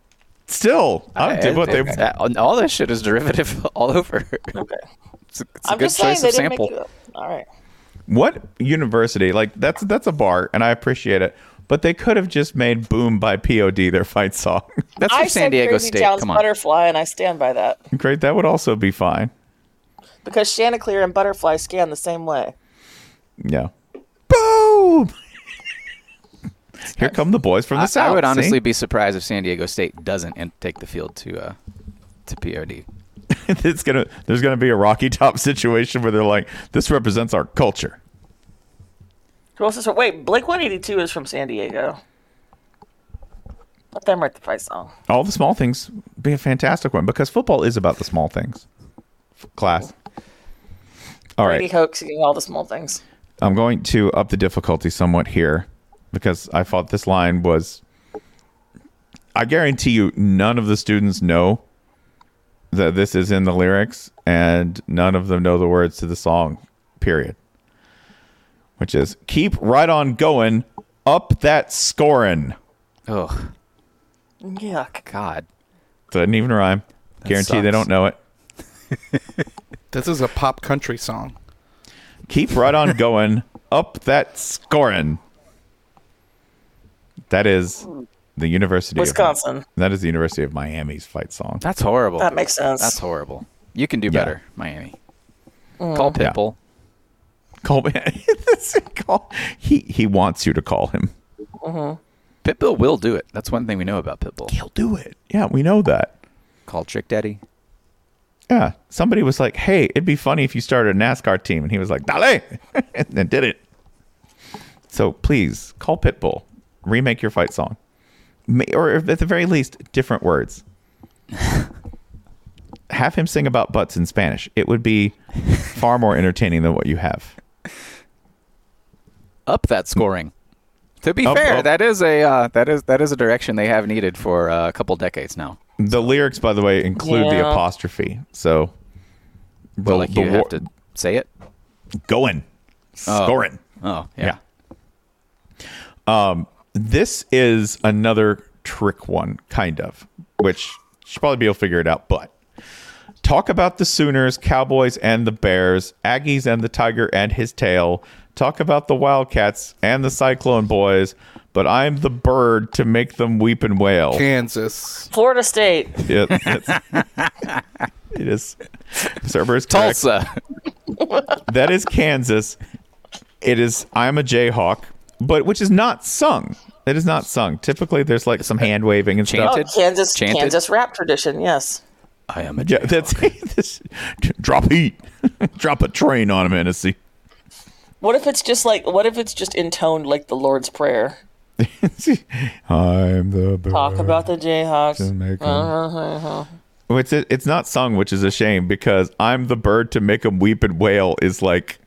Still, all this shit is derivative all over. Okay. It's a I'm good just saying choice they of didn't make sample. it up. All right. what university? Like that's a bar, and I appreciate it. But they could have just made "Boom" by POD their fight song. That's I from San said Diego Crazy State. Town's Come on. Butterfly, and I stand by that Great, that would also be fine. because Chanticleer and Butterfly scan the same way. Yeah. Boom! Here come the boys from the south. I would honestly see? be surprised if San Diego State doesn't take the field to POD. There's gonna be a Rocky Top situation where they're like, "This represents our culture." Who else is from? Wait, Blink 182 is from San Diego. Let them write the fight song. All the small things be a fantastic one because football is about the small things. Class. All Brady right, hoaxing all the small things. I'm going to up the difficulty somewhat here because I thought this line was. I guarantee you, none of the students know that this is in the lyrics, and none of them know the words to the song. Period. Which is keep right on going, up that scoring. Oh Yuck. God. Doesn't even rhyme. Guarantee they sucks. don't know it. This is a pop country song. Keep right on going, up that scoring. That is the University Wisconsin. That is the University of Miami's fight song. That's horrible. That makes sense. That's horrible. You can do Yeah. better, Miami. Call Yeah. Pitbull. He wants you to call him. Pitbull will do it. That's one thing we know about Pitbull. He'll do it. Yeah, we know that. Call Trick Daddy. Yeah. Somebody was like, hey, it'd be funny if you started a NASCAR team. And he was like, dale. And then did it. So please call Pitbull. Remake your fight song. Or at the very least, different words. Have him sing about butts in Spanish. It would be far more entertaining than what you have. Up that scoring. To be Up, fair, up. that is a direction they have needed for a couple decades now. The lyrics, by the way, include the Yeah. apostrophe. So, But like you have to say it. going, scoring. Oh yeah. This is another trick one, kind of, which you should probably be able to figure it out. But talk about the Sooners, Cowboys, and the Bears, Aggies, and the Tiger and his tail. Talk about the Wildcats and the Cyclone Boys. But I'm the bird to make them weep and wail. Kansas. Florida State. Yeah, it is. Server is correct. Tulsa. That is Kansas. It is I'm a Jayhawk, but which is not sung. It is not sung. Typically, there's like some hand waving and stuff. Chanted? Kansas Chanted? Kansas rap tradition, yes. I am a Yeah, that's this. Drop heat. Drop a train on him, Hennessy. What if it's just intoned like the Lord's Prayer? I'm the bird. Talk about the Jayhawks. to make 'em- It's not sung, which is a shame because I'm the bird to make them weep and wail is like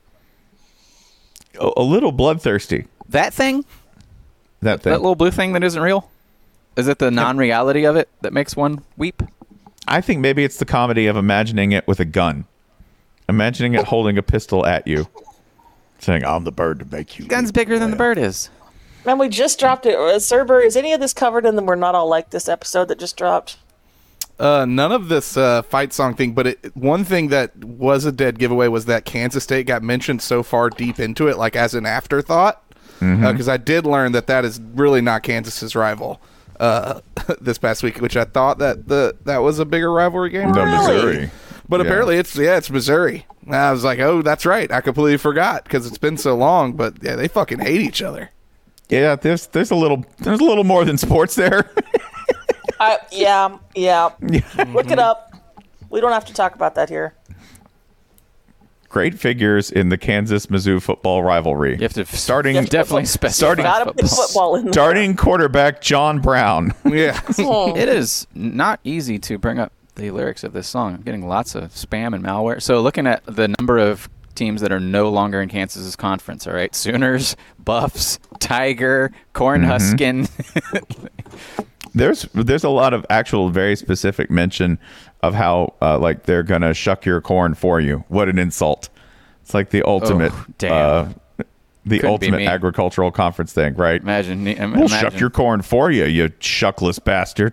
a little bloodthirsty. That thing? That thing. That little blue thing that isn't real? Is it the non-reality of it that makes one weep? I think maybe it's the comedy of imagining it with a gun. Imagining it holding a pistol at you. Saying, I'm the bird to make you. Gun's weep bigger and than the wail." bird is. Man, we just dropped it. Sir Burr, is any of this covered in the We're Not All Like This episode that just dropped? None of this fight song thing, but one thing that was a dead giveaway was that Kansas State got mentioned so far deep into it, like as an afterthought. Because I did learn that is really not Kansas's rival this past week, which I thought that was a bigger rivalry game. No, Really? Missouri. But Yeah. apparently it's Missouri. And I was like, oh, that's right. I completely forgot because it's been so long. But yeah, they fucking hate each other. Yeah, there's a little more than sports there. Yeah. Look it up. We don't have to talk about that here. Great figures in the Kansas-Mizzou football rivalry. You have to starting definitely specify Gotta put football. football in there. starting quarterback John Brown. Yeah. It is not easy to bring up the lyrics of this song. I'm getting lots of spam and malware. So looking at the number of teams that are no longer in Kansas's conference, all right? Sooners, Buffs, Tiger, Cornhuskin. There's a lot of actual very specific mention of how like they're gonna shuck your corn for you. What an insult! It's like the ultimate, damn. The Couldn't be ultimate me. agricultural conference thing, right? Imagine. We'll shuck your corn for you, you shuckless bastard.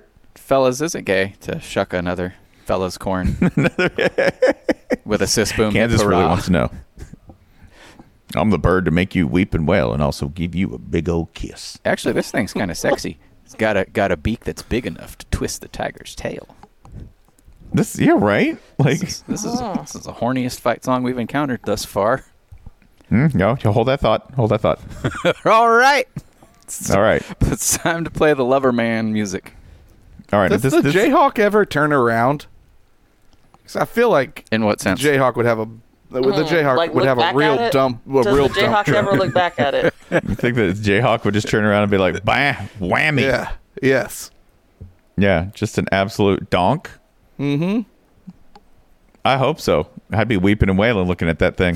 fellas, is it gay to shuck another fella's corn with a cis boom? Kansas hip really hurrah? wants to know. I'm the bird to make you weep and wail and also give you a big old kiss. Actually, this thing's kind of sexy. It's got a beak that's big enough to twist the tiger's tail. Yeah, right? Like, This is the horniest fight song we've encountered thus far. no, you hold that thought. Hold that thought. All right. All right. It's time to play the Lover Man music. All right. Does the Jayhawk ever turn around? Because I feel like In what sense? Jayhawk would have a the Jayhawk Like, would look have a back real at it? dump. A Does real the dump Jayhawk truck. ever look back at it? You think that Jayhawk would just turn around and be like, bam, whammy. Yeah. Yes. Yeah, just an absolute donk. Mm-hmm. I hope so. I'd be weeping and wailing looking at that thing.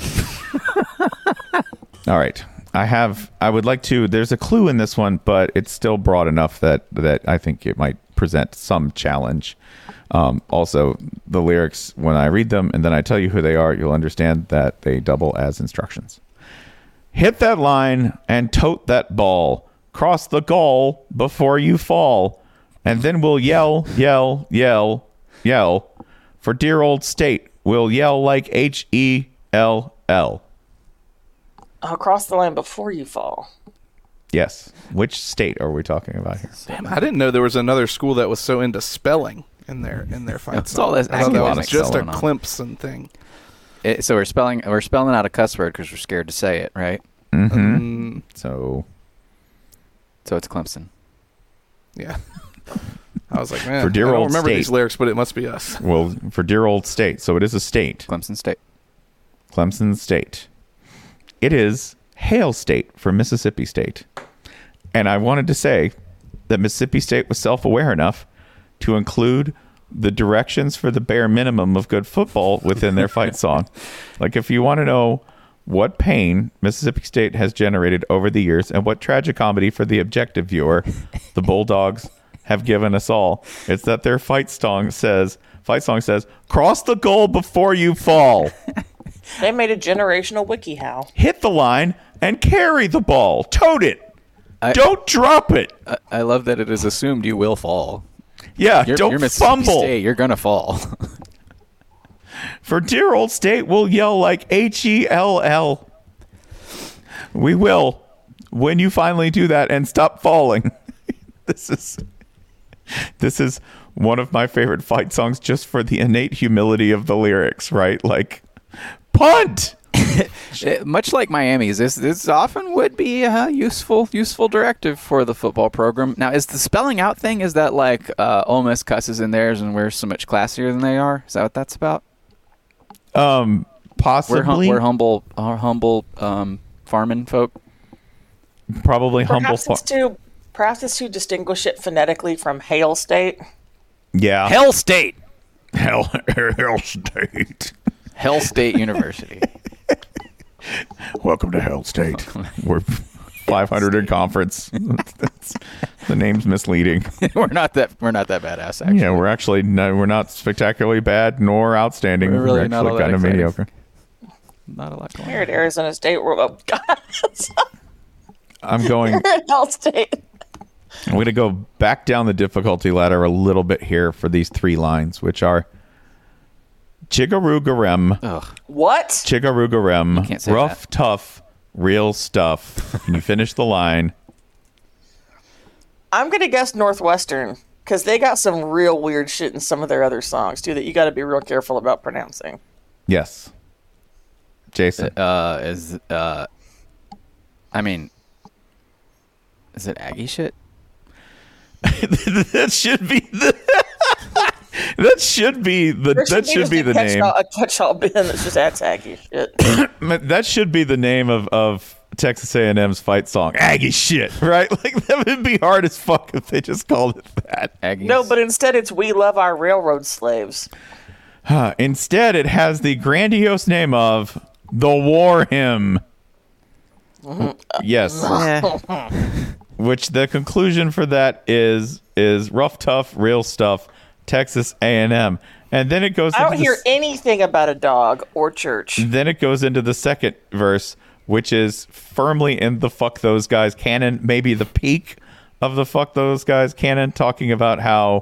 All right. I would like to, there's a clue in this one, but it's still broad enough that I think it might present some challenge. Also, the lyrics, when I read them and then I tell you who they are, you'll understand that they double as instructions. Hit that line and tote that ball. Cross the goal before you fall. And then we'll yell, yell, yell, yell. For dear old state, we'll yell like Hell. Across the line before you fall. Yes. Which state are we talking about here? Damn, I didn't know there was another school that was so into spelling in their fight. That's all this I thought that was academic just a going on. Clemson thing. So we're spelling out a cuss word because we're scared to say it, right? Mm-hmm. So it's Clemson. Yeah. I was like, man, For dear I don't old remember state. these lyrics, but it must be us. well, for dear old state. So it is a state. Clemson State. Clemson State. It is Hail State for Mississippi State. And I wanted to say that Mississippi State was self-aware enough to include the directions for the bare minimum of good football within their fight song. Like, if you want to know what pain Mississippi State has generated over the years and what tragicomedy for the objective viewer the Bulldogs have given us all, it's that their fight song says, cross the goal before you fall. They made a generational WikiHow. Hit the line and carry the ball. Tote it. Don't drop it. I love that it is assumed you will fall. Yeah, You're don't Mississippi fumble. State, you're gonna fall. For dear old state, we'll yell like Hell. We will when you finally do that and stop falling. This is one of my favorite fight songs just for the innate humility of the lyrics, right? Like, punt. Much like Miami's, this often would be a useful directive for the football program. Now, is the spelling out thing, is that like Ole Miss cusses in theirs and we're so much classier than they are? Is that what that's about? Possibly. We're humble farming folk. Probably humble. Perhaps it's to distinguish it phonetically from Hail State. Yeah. Hell State. Hell State. Hell State University. Welcome to Hell State. We're 500 in conference. The name's misleading. we're not that badass, actually. Yeah, we're not spectacularally bad nor outstanding. We're really We're not all actually that kind of exciting. mediocre. Not a lot going Here on. at Arizona State, we're I'm going Hail State. I'm going to go back down the difficulty ladder a little bit here for these three lines, which are Chigaroo-garem, Ugh. What? Chigaroo-garem, can't say rough, tough, real stuff. Can you finish the line? I'm gonna guess Northwestern because they got some real weird shit in some of their other songs too that you got to be real careful about pronouncing. Yes. Jason. Is it Aggie shit? That should be the that should be the name. A catch-all bin that's just at Aggie shit. That should be the name of Texas A&M's fight song. Aggie shit, right? Like, that would be hard as fuck if they just called it that. Aggies. No, but instead it's "We Love Our Railroad Slaves." Instead, it has the grandiose name of The War Hymn. Yes. Which the conclusion for that is rough, tough, real stuff, Texas A&M. And then it goes I into don't hear anything about a dog or church. Then it goes into the second verse, which is firmly in the fuck those guys canon, maybe the peak of the fuck those guys canon, talking about how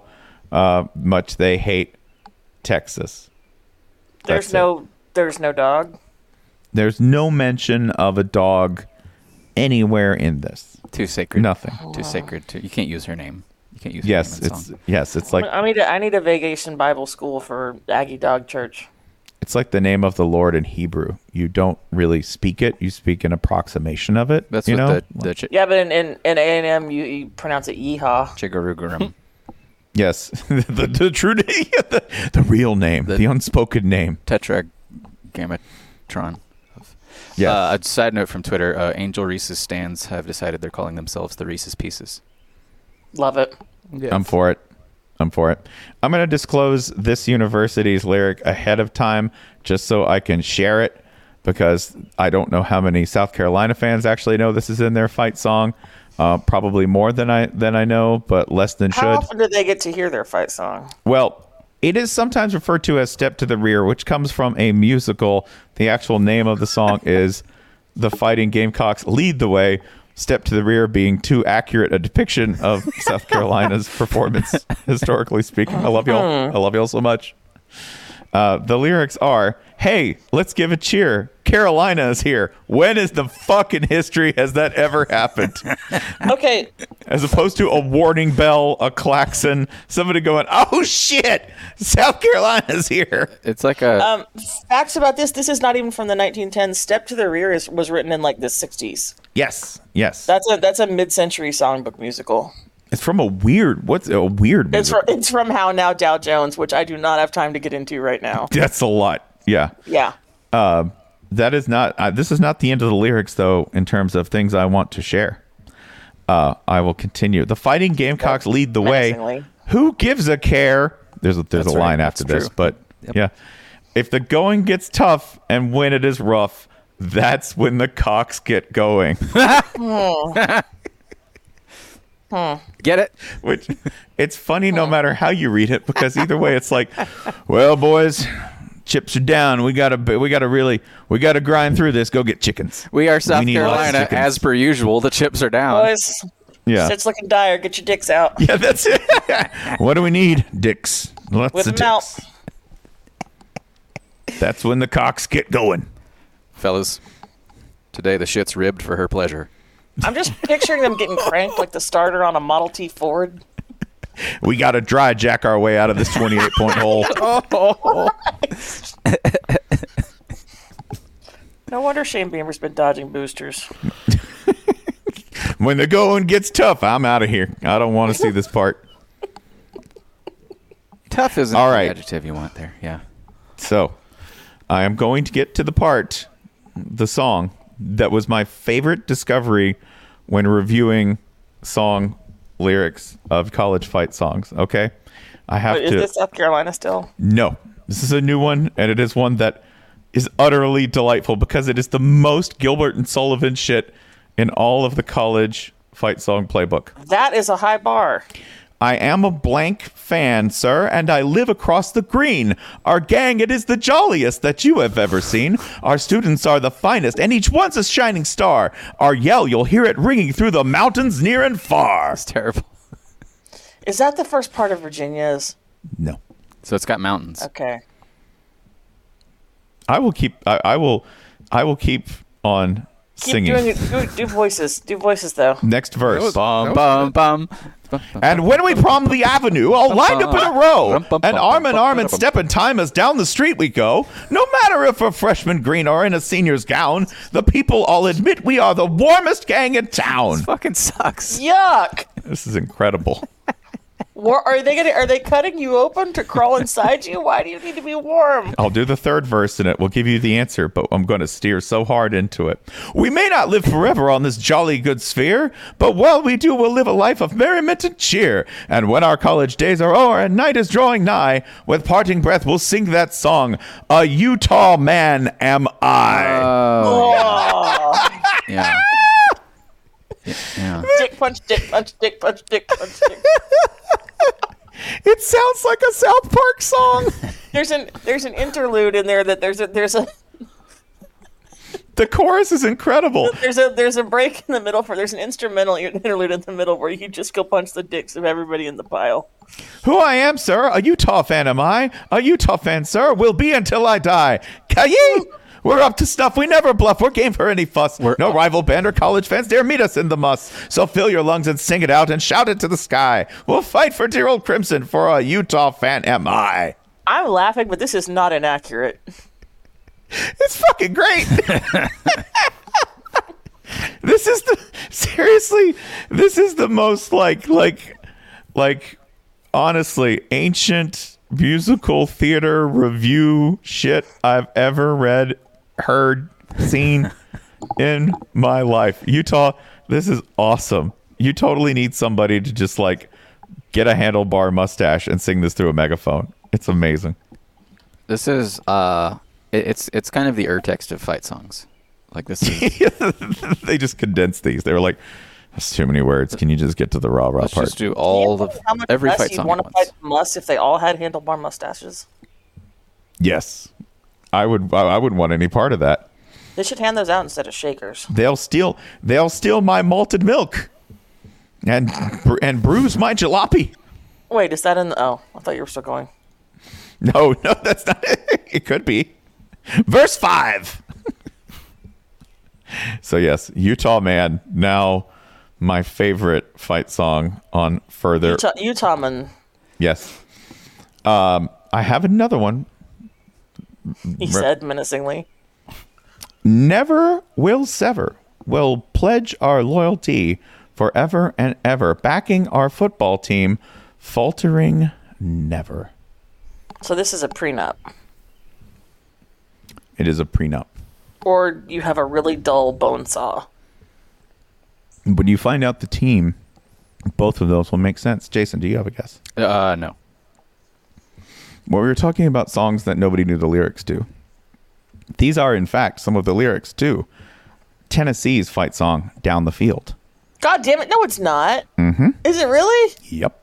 much they hate Texas. There's That's no dog. There's no mention of a dog anywhere in this. Too sacred. Nothing. Too sacred. You can't use her name. You can't use Yes, her name in it's song. it's like I need a vacation Bible school for Aggie Dog Church. it's like the name of the Lord in Hebrew. You don't really speak it; you speak an approximation of it. That's you know? what the Yeah, but in A&M you pronounce it yeehaw. Chigarugarum. Yes, the true name, the real name, the unspoken name. Tetragrammatron. Yes. A side note from Twitter: Angel Reese's stands have decided they're calling themselves the Reese's Pieces. Love it. I'm for it. I'm going to disclose this university's lyric ahead of time just so I can share it, because I don't know how many South Carolina fans actually know this is in their fight song. Probably more than I know, but less than should. How often do they get to hear their fight song? Well, it is sometimes referred to as Step to the Rear, which comes from a musical. The actual name of the song is The Fighting Gamecocks Lead the Way. Step to the Rear being too accurate a depiction of South Carolina's performance, historically speaking. I love y'all. I love y'all so much. The lyrics are, hey, let's give a cheer. Carolina is here. When is the fucking history has that ever happened? Okay, As opposed to a warning bell, a klaxon, somebody going, oh shit, South Carolina's here. It's like a facts about this. This is not even from the 1910s. Step to the Rear was written in like the 60s. Yes. That's a mid-century songbook musical. It's from what's a weird music? It's from How Now Dow Jones, which I do not have time to get into right now. That's a lot. Yeah. Yeah. That is not, this is not the end of the lyrics, though, in terms of things I want to share. I will continue. The Fighting Gamecocks lead the way. Menacingly. Who gives a care? There's a That's line right. after That's this, true. but yeah. If the going gets tough and when it is rough, that's when the cocks get going. get it? Which it's funny no matter how you read it, because either way it's like, well, boys, chips are down. We gotta grind through this. Go get chickens. We are South need lots of Carolina, chickens. as per usual. The chips are down. Boys, Yeah. shit's looking dire. Get your dicks out. Yeah, that's it. What do we need? Dicks. Lots Whip of them out. dicks. That's when the cocks get going. Fellas, today the shit's ribbed for her pleasure. I'm just picturing them getting cranked like the starter on a Model T Ford. We got to dry jack our way out of this 28-point hole. No wonder Shane Beamer's been dodging boosters. When the going gets tough, I'm out of here. I don't want to see this part. Tough isn't All the right. adjective you want there. Yeah. So, I am going to get to the song that was my favorite discovery when reviewing song lyrics of college fight songs. Okay, I have Wait, is to. this South Carolina still? No, this is a new one, and it is one that is utterly delightful because it is the most Gilbert and Sullivan shit in all of the college fight song playbook. That is a high bar. I am a blank fan, sir, and I live across the green. Our gang, it is the jolliest that you have ever seen. Our students are the finest, and each one's a shining star. Our yell, you'll hear it ringing through the mountains near and far. It's terrible. Is that the first part of Virginia's? No. So it's got mountains. Okay. I will keep on Keep singing. doing it. Do voices. Do voices, though. Next verse. Bum, bum, bum. And when we prom the avenue, all lined up in a row, and arm in arm and step in time as down the street we go, no matter if we're freshman green or in a senior's gown, the people all admit we are the warmest gang in town. Fucking sucks. Yuck! This is incredible. Are they cutting you open to crawl inside you? Why do you need to be warm? I'll do the third verse and it will give you the answer, but I'm going to steer so hard into it. We may not live forever on this jolly good sphere, but while we do, we'll live a life of merriment and cheer. And when our college days are o'er and night is drawing nigh, with parting breath we'll sing that song, A Utah Man Am I. Oh. Yeah. Yeah. Dick punch, dick punch, dick punch, dick punch, dick. It sounds like a South Park song. There's an interlude in there that there's a The chorus is incredible. There's a break in the middle there's an instrumental interlude in the middle where you just go punch the dicks of everybody in the pile. Who I am, sir? A Utah fan am I? A Utah fan, sir. Will be until I die. Kayee! We're up to stuff. We never bluff. We're game for any fuss. No rival band or college fans dare meet us in the muss. So fill your lungs and sing it out and shout it to the sky. We'll fight for dear old Crimson, for a Utah fan am I. I'm laughing, but this is not inaccurate. It's fucking great. This is the most like honestly ancient musical theater review shit I've ever read, heard, seen in my life. Utah, this is awesome. You totally need somebody to just like get a handlebar mustache and sing this through a megaphone. It's amazing. This is it's kind of the urtext of fight songs. Like this is they just condensed these. They were like, that's too many words. Can you just get to the rah let's part? just do all of every fight song. Want at to once. fight Muss if they all had handlebar mustaches? Yes, I would want any part of that. They should hand those out instead of shakers. They'll steal my malted milk, and bruise my jalopy. Wait, is that in the... Oh, I thought you were still going. No, that's not it. It could be. Verse 5. So yes, Utah Man, now my favorite fight song on Further. Utah Man. Yes. I have another one. He said menacingly. Never will sever. Will pledge our loyalty forever and ever. Backing our football team. Faltering never. So this is a prenup. It is a prenup. Or you have a really dull bone saw. When you find out the team, both of those will make sense. Jason, do you have a guess? No. Well, we were talking about songs that nobody knew the lyrics to. These are, in fact, some of the lyrics to Tennessee's fight song, Down the Field. God damn it. No, it's not. Mm-hmm. Is it really? Yep.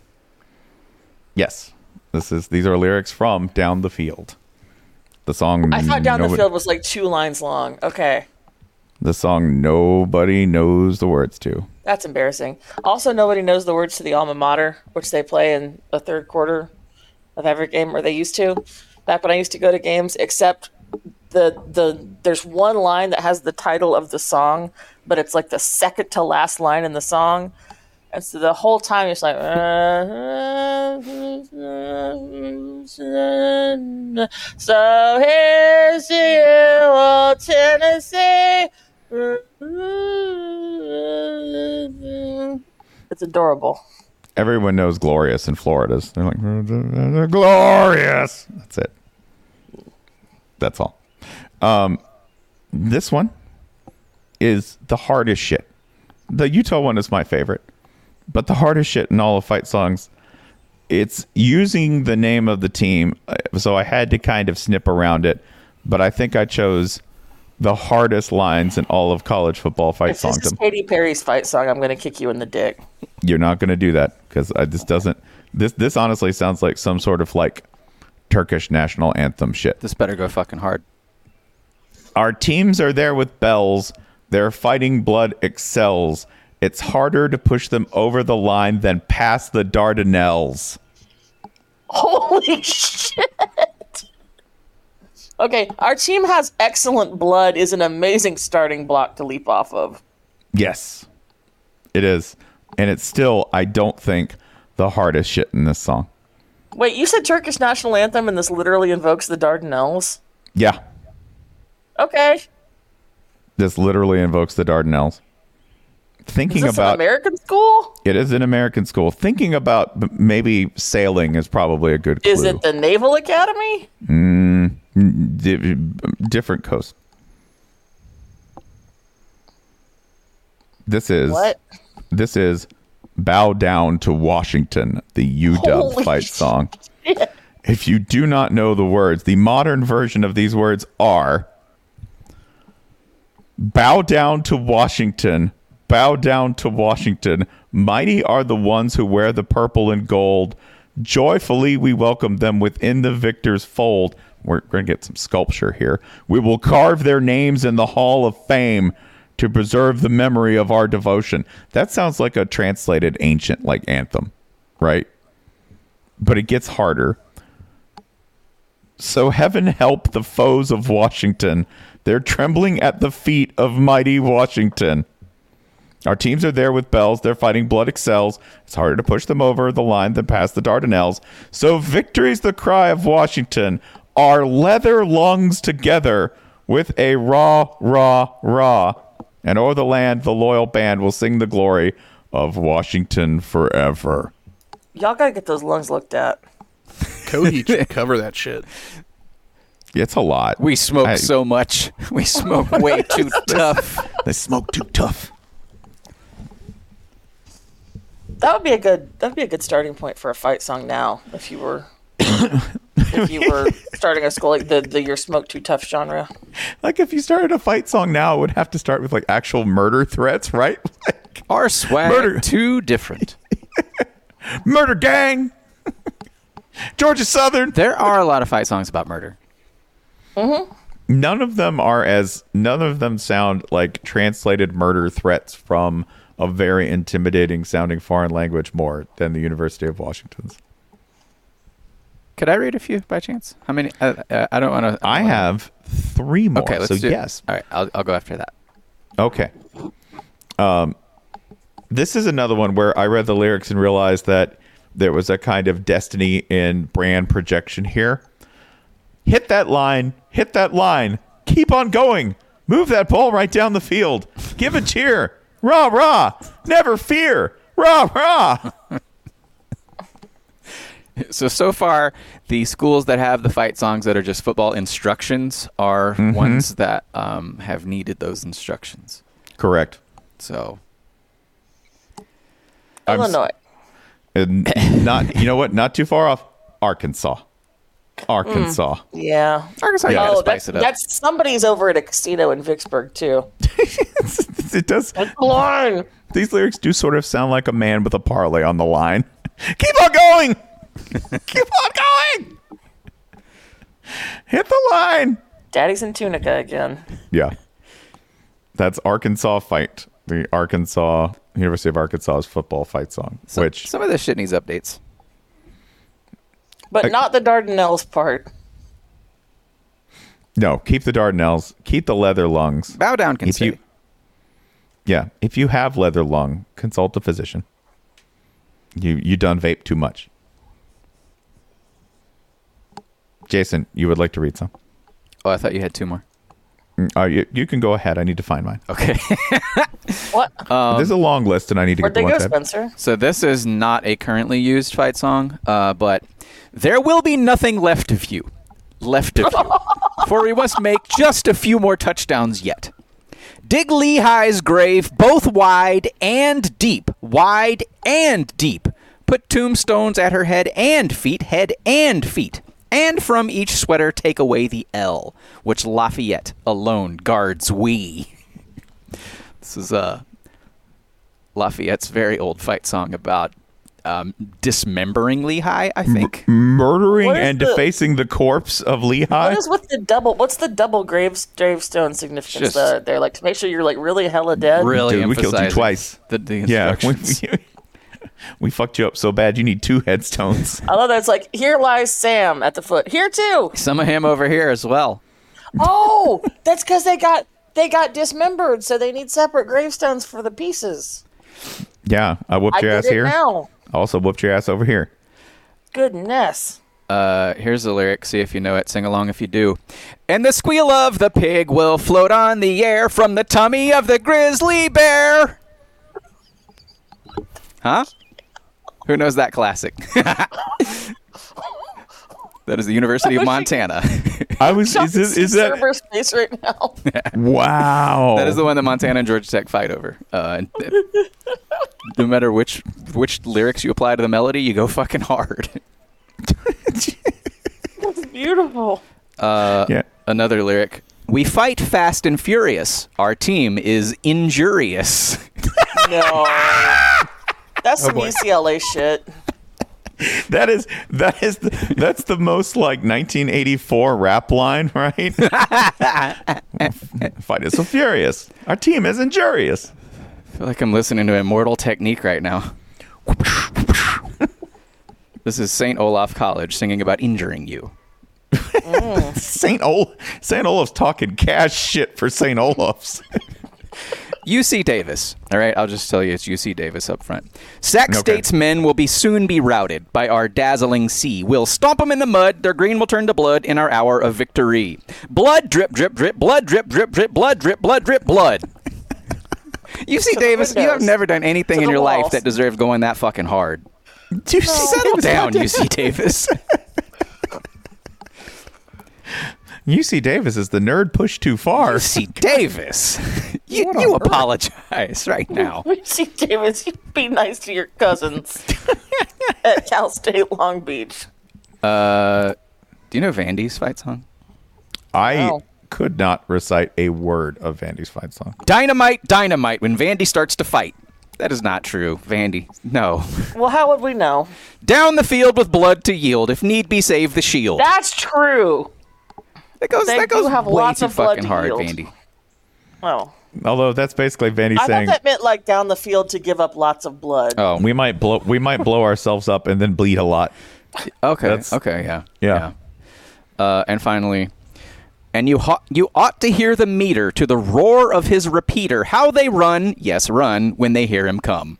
Yes. These are lyrics from Down the Field. The song... I thought Down the Field was like 2 lines long. Okay. The song nobody knows the words to. That's embarrassing. Also, nobody knows the words to the alma mater, which they play in the third quarter of every game, or they used to. Back when I used to go to games, except there's one line that has the title of the song, but it's like the second to last line in the song. And so the whole time it's like, so here's to you, old Tennessee. It's adorable. Everyone knows Glorious in Florida's. They're like, Glorious. That's it. That's all. This one is the hardest shit. The Utah one is my favorite. But the hardest shit in all of fight songs, it's using the name of the team. So I had to kind of snip around it. But I think I chose the hardest lines in all of college football fight songs. If this is Katy Perry's fight song, I'm going to kick you in the dick. You're not going to do that because this honestly sounds like some sort of like Turkish national anthem shit. This better go fucking hard. Our teams are there with bells. Their fighting blood excels. It's harder to push them over the line than past the Dardanelles. Holy shit. Okay, our team has excellent blood is an amazing starting block to leap off of. Yes, it is. And it's still, I don't think, the hardest shit in this song. Wait, you said Turkish national anthem and this literally invokes the Dardanelles? Yeah. Okay. This literally invokes the Dardanelles. Thinking Is this about an American school? It is an American school. Thinking about maybe sailing is probably a good clue. Is it the Naval Academy? Different coast. This is What? This is Bow Down to Washington, the UW Holy fight song. shit. If you do not know the words, the modern version of these words are bow down to Washington, bow down to Washington. Mighty are the ones who wear the purple and gold. Joyfully we welcome them within the victor's fold. we're going to get some sculpture here. We will carve their names in the Hall of Fame to preserve the memory of our devotion. That sounds like a translated ancient like anthem, right? But it gets harder. So heaven help the foes of Washington. They're trembling at the feet of mighty Washington. Our teams are there with bells. Their fighting blood excels. It's harder to push them over the line than past the Dardanelles. So victory's the cry of Washington. Our leather lungs together with a rah, rah, rah. And o'er the land, the loyal band will sing the glory of Washington forever. Y'all gotta get those lungs looked at. Cody should cover that shit. It's a lot. We smoke so much. We smoke way too tough. They smoke too tough. That'd be a good starting point for a fight song now. If you were starting a school like the your smoke too tough genre. Like if you started a fight song now, it would have to start with like actual murder threats, right? Like, Our swag Murder. too different. murder gang. Georgia Southern. There are a lot of fight songs about murder. None of them sound like translated murder threats from a very intimidating sounding foreign language more than the University of Washington's. Could I read a few by chance? How many? I don't want to. I have 3 more. Okay, let's so do yes. All right, I'll go after that. Okay. This is another one where I read the lyrics and realized that there was a kind of destiny in brand projection here. Hit that line. Hit that line. Keep on going. Move that ball right down the field. Give a cheer. Rah, rah. Never fear. Rah, rah. So far, the schools that have the fight songs that are just football instructions are ones that have needed those instructions. Correct. So Illinois. Not, you know what? Not too far off. Arkansas. Yeah. Arkansas, you gotta spice it up. That's somebody's over at a casino in Vicksburg too. It does. Line. These lyrics do sort of sound like a man with a parlay on the line. Keep on going. Keep on going. Hit the line. Daddy's in Tunica again. Yeah. That's Arkansas Fight. The University of Arkansas's football fight song. Which Some of this shit needs updates. But not the Dardanelles part. no, keep the Dardanelles. Keep the leather lungs. Bow down, can If say. you if you have leather lung, consult a physician. You done vape too much. Jason, you would like to read some? Oh, I thought you had 2 more. You can go ahead. I need to find mine. Okay. What? There's a long list, and I need to Where'd get they the go, ones I have. Spencer? So this is not a currently used fight song, but there will be nothing left of you. For we must make just a few more touchdowns yet. Dig Lehigh's grave both wide and deep. Put tombstones at her head and feet. And from each sweater take away the L, which Lafayette alone guards we. This is Lafayette's very old fight song about dismembering Lehigh, I think. Murdering What is and the- defacing the corpse of Lehigh. What is with the double? What's the double gravestone significance? Just- They're like to make sure you're like really hella dead. Really Dude, we killed you emphasizing twice. The Yeah, instructions. we fucked you up so bad you need 2 headstones. I love that. It's like here lies Sam at the foot. Here too. Some of him over here as well. Oh, that's because they got dismembered, so they need separate gravestones for the pieces. Yeah, I whooped I your get ass it here. now. I also whooped your ass over here. Goodness. Here's the lyric. See if you know it. Sing along if you do. And the squeal of the pig will float on the air from the tummy of the grizzly bear. Huh? Who knows that classic? That is the University of Montana. I was. Is that? server space right now? Wow. That is the one that Montana and Georgia Tech fight over. No matter which lyrics you apply to the melody, you go fucking hard. That's beautiful. Yeah. Another lyric. We fight fast and furious. Our team is injurious. No. That's some UCLA shit. That's the most like 1984 rap line, right? Fight is so furious. Our team is injurious. I feel like I'm listening to Immortal Technique right now. This is St. Olaf College singing about injuring you. St. Olaf's talking cash shit for St. Olaf's. UC Davis. All right, I'll just tell you it's UC Davis up front. Sac Okay. State's men will soon be routed by our dazzling sea. We'll stomp them in the mud. Their green will turn to blood in our hour of victory. Blood drip, drip, drip. Blood drip, drip, drip. Blood drip, blood drip, blood. UC Davis, you have windows. never done anything To in the your life walls. that deserved going that fucking hard. Dude, Settle down, UC Davis. UC Davis is the nerd pushed too far. UC Davis. You apologize right now. See, Davis, you be nice to your cousins at Cal State Long Beach. Do you know Vandy's fight song? I Wow. could not recite a word of Vandy's fight song. Dynamite, dynamite when Vandy starts to fight. That is not true, Vandy. No. Well, how would we know? Down the field with blood to yield, if need be, save the shield. That's true. That goes, they that goes do have way lots too of blood fucking to hard, yield. Vandy. Oh, Although that's basically Vandy I saying thought that meant like down the field to give up lots of blood. Oh, we might blow ourselves up and then bleed a lot. okay. that's- Okay, yeah. Yeah. And finally, and you ought to hear the meter to the roar of his repeater, how they run, yes, run, when they hear him come.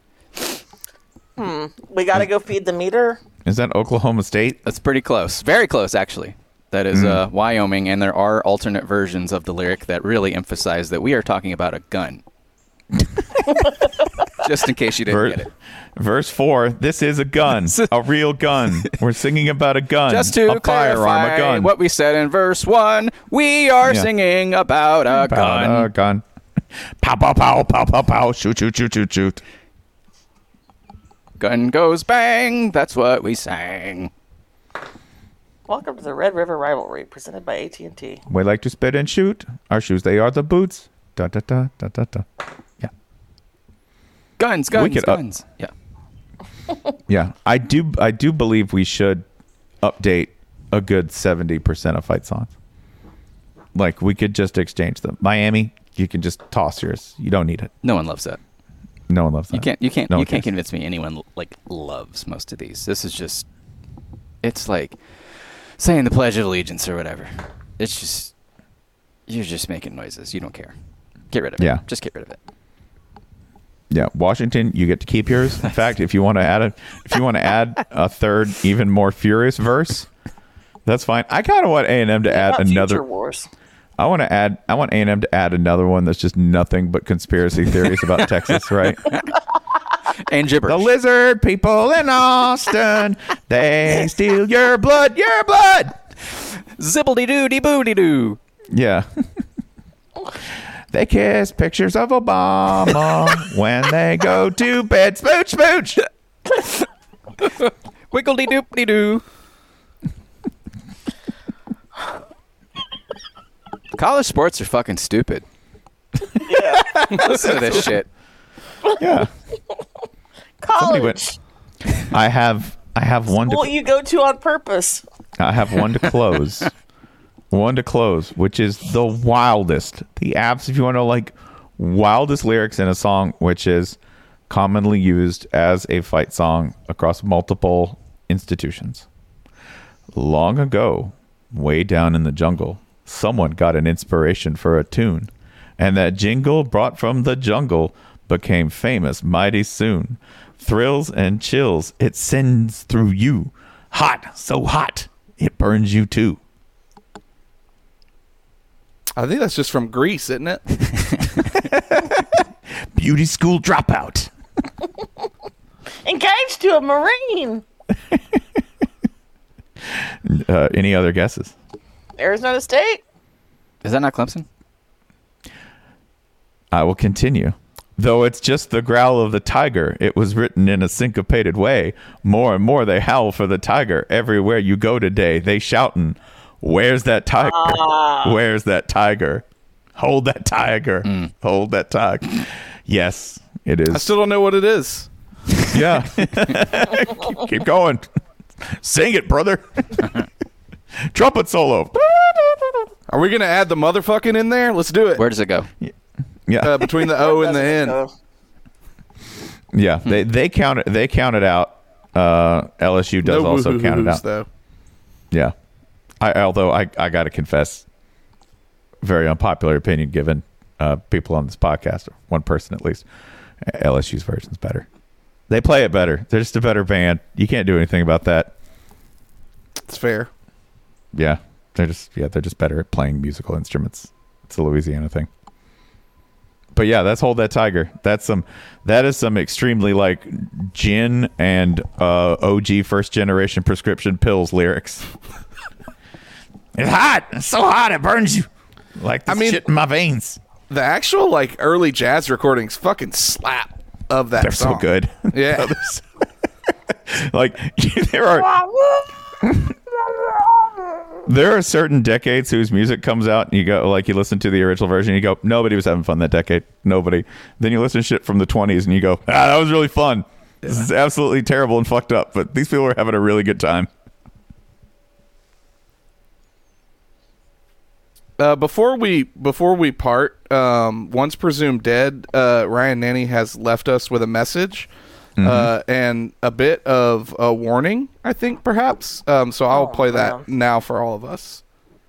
We got to go feed the meter. Is that Oklahoma State? That's pretty close. Very close, actually. That is Wyoming, and there are alternate versions of the lyric that really emphasize that we are talking about a gun. Just in case you didn't get it. Verse 4, this is a gun, a real gun. We're singing about a gun, Just to a firearm, clarify a gun. what we said in verse 1, we are Yeah. singing about a gun. A gun. Pow, pow, pow, pow, pow, pow. Shoot, shoot, shoot, shoot, shoot. Gun goes bang, that's what we sang. Welcome to the Red River Rivalry, presented by AT&T. We like to spit and shoot. Our shoes, they are the boots. Da, da, da, da, da, da. Yeah. Guns, We guns, could guns. Yeah. Yeah. I do believe we should update a good 70% of fight songs. Like, we could just exchange them. Miami, you can just toss yours. You don't need it. No one loves that. No one loves that. You can't No one can't cares. convince me anyone like loves most of these. This is just, it's like saying the Pledge of Allegiance or whatever. It's just, you're just making noises. You don't care. Get rid of it. Yeah. Just get rid of it. Yeah, Washington, you get to keep yours. In fact, if you want to add a third, even more furious verse, that's fine. I kind of want A&M to add Not another. Future Wars. I want A&M to add another one that's just nothing but conspiracy theories about Texas, right? And The gibberish. lizard people in Austin, they steal your blood, your blood. Zibbledy-doo-dee-boo-dee-doo. Yeah. They kiss pictures of Obama when they go to bed. Smooch, smooch. Wiggledy-doop-dee-doo. College sports are fucking stupid. Yeah. Listen to this shit. Yeah. Somebody College. I have one What to you go to on purpose. I have one to close. One to close, which is the wildest. The apps, if you want to know, like, wildest lyrics in a song, which is commonly used as a fight song across multiple institutions. Long ago, way down in the jungle, someone got an inspiration for a tune, and that jingle brought from the jungle became famous mighty soon. Thrills and chills it sends through you. Hot, so hot, it burns you too. I think that's just from Greece, isn't it? Beauty school dropout. Engaged to a Marine. Any other guesses? Arizona State. Is that not Clemson? I will continue. Though it's just the growl of the tiger, it was written in a syncopated way. More and more they howl for the tiger. Everywhere you go today, they shouting, "Where's that tiger? Where's that tiger? Hold that tiger. Hold that tiger." Yes, it is. I still don't know what it is. Yeah. Keep going. Sing it, brother. Trumpet solo. Are we gonna add the motherfucking in there? Let's do it. Where does it go? Yeah. Between the O and the N. Yeah. They count it. They count it out. LSU does No also count it out. though. Yeah. Although I got to confess, very unpopular opinion given people on this podcast, one person at least, LSU's version's better. They play it better. They're just a better band. You can't do anything about that. It's fair. Yeah. They're just better at playing musical instruments. It's a Louisiana thing. But yeah, that's Hold That Tiger. That is some extremely like gin and OG first generation prescription pills lyrics. It's hot. It's so hot it burns you. Like this shit in my veins. The actual like early jazz recordings fucking slap of that They're song. so good. Yeah. Like there are certain decades whose music comes out and you go like you listen to the original version and you go, nobody was having fun that decade. Nobody. Then you listen to shit from the 20s and you go, that was really fun. Yeah. This is absolutely terrible and fucked up, but these people are having a really good time. Before we part, once presumed dead, Ryan Nanny has left us with a message and a bit of a warning, I think, perhaps. So I'll play that now for all of us.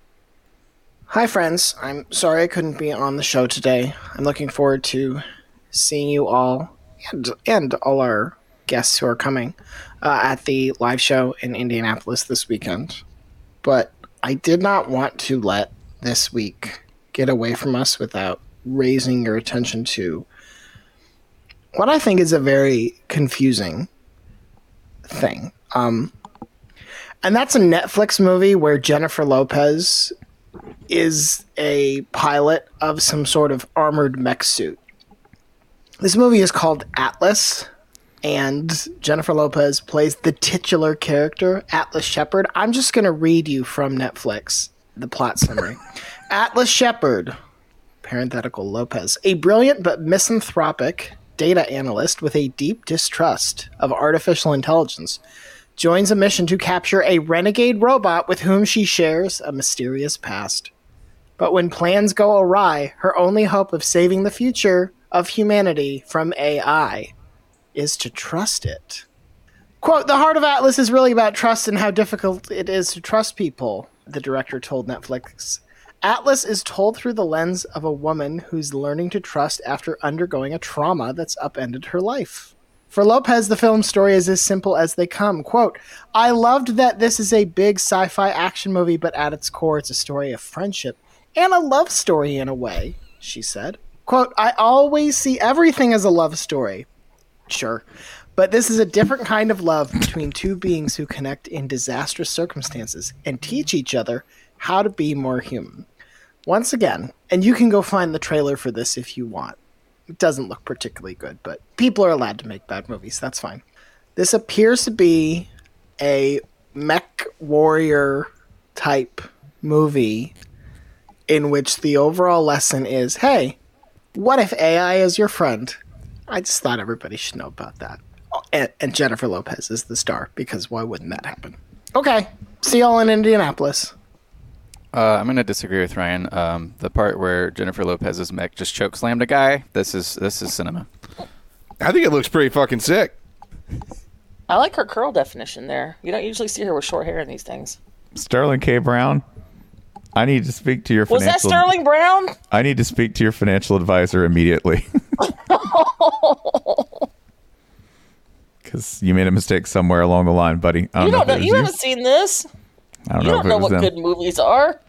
Hi, friends. I'm sorry I couldn't be on the show today. I'm looking forward to seeing you all and all our guests who are coming at the live show in Indianapolis this weekend. But I did not want to let this week get away from us without raising your attention to what I think is a very confusing thing. And that's a Netflix movie where Jennifer Lopez is a pilot of some sort of armored mech suit. This movie is called Atlas, and Jennifer Lopez plays the titular character, Atlas Shepard. I'm just going to read you from Netflix the plot summary. Atlas Shepard, parenthetical Lopez, a brilliant but misanthropic data analyst with a deep distrust of artificial intelligence, joins a mission to capture a renegade robot with whom she shares a mysterious past. But when plans go awry, her only hope of saving the future of humanity from AI is to trust it. Quote, the heart of Atlas is really about trust and how difficult it is to trust people, the director told Netflix. Atlas is told through the lens of a woman who's learning to trust after undergoing a trauma that's upended her life. For Lopez, the film story is as simple as they come. Quote, I loved that this is a big sci-fi action movie, but at its core, it's a story of friendship and a love story in a way, she said. Quote, I always see everything as a love story. Sure. But this is a different kind of love between two beings who connect in disastrous circumstances and teach each other how to be more human. Once again, and you can go find the trailer for this if you want. It doesn't look particularly good, but people are allowed to make bad movies. That's fine. This appears to be a mech warrior type movie in which the overall lesson is, hey, what if AI is your friend? I just thought everybody should know about that. And Jennifer Lopez is the star, because why wouldn't that happen? Okay, see y'all in Indianapolis. I'm going to disagree with Ryan. The part where Jennifer Lopez's mech just chokeslammed a guy, this is cinema. I think it looks pretty fucking sick. I like her curl definition there. You don't usually see her with short hair in these things. Sterling K. Brown, I need to speak to your Was that financial... Sterling Brown? I need to speak to your financial advisor immediately. Because you made a mistake somewhere along the line, buddy. I You don't don't know. if it was You haven't seen this. I don't You know don't if know it was what them. good movies are.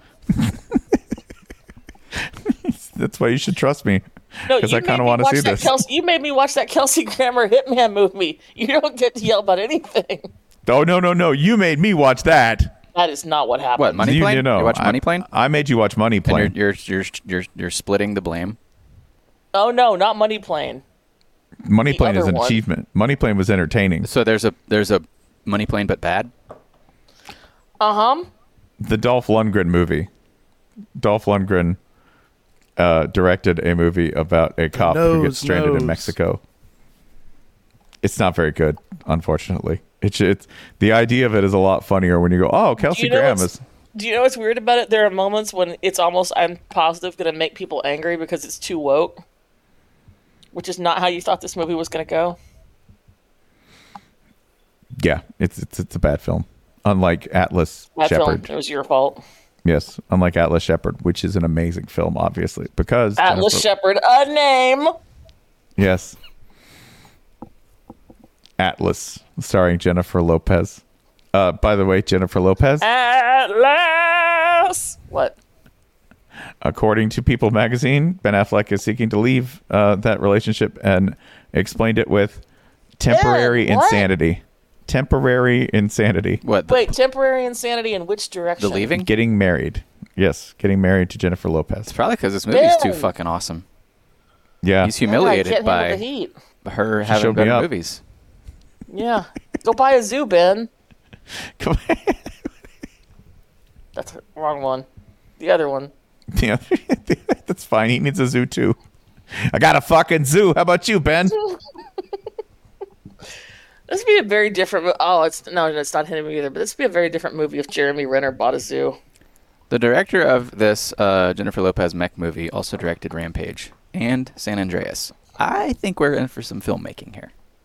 That's why you should trust me. No, Because you I kind of made me want to see watch that this. You made me watch that Kelsey Grammer Hitman movie. You don't get to yell about anything. Oh, no. You made me watch that. That is not what happened. What, Money Plane? You know, You watch Money Plane? I made you watch Money Plane. And you're splitting the blame. Oh no, not Money Plane. Money the Plane is other an one. achievement. Money Plane was entertaining. So there's a Money Plane but bad. The Dolph Lundgren movie. Dolph Lundgren directed a movie about a cop who gets stranded in Mexico. It's not very good, unfortunately. It's the idea of it is a lot funnier when you go, oh, Kelsey Graham is. Do you know what's weird about it? There are moments when it's almost, I'm positive, going to make people angry because it's too woke, which is not how you thought this movie was going to go. Yeah, it's a bad film. Unlike Atlas Shepard. It was your fault. Yes, unlike Atlas Shepard, which is an amazing film, obviously, because Atlas Shepard, a name. Yes. Atlas, starring Jennifer Lopez. By the way, Jennifer Lopez. Atlas. What? According to People magazine, Ben Affleck is seeking to leave that relationship and explained it with temporary what? insanity. Temporary insanity. What? Wait, temporary insanity in which direction? The Leaving? Getting married. Yes, getting married to Jennifer Lopez. It's probably because this movie's too Ben! fucking awesome. Yeah. He's Yeah, humiliated can't handle by the heat. her having showed me better up. movies. Yeah. Go buy a zoo, Ben. Come on. That's the wrong one. The other one. Yeah, that's fine. He needs a zoo too. I got a fucking zoo. How about you, Ben? This would be a very different. It's not him either. But this would be a very different movie if Jeremy Renner bought a zoo. The director of this Jennifer Lopez mech movie also directed Rampage and San Andreas. I think we're in for some filmmaking here.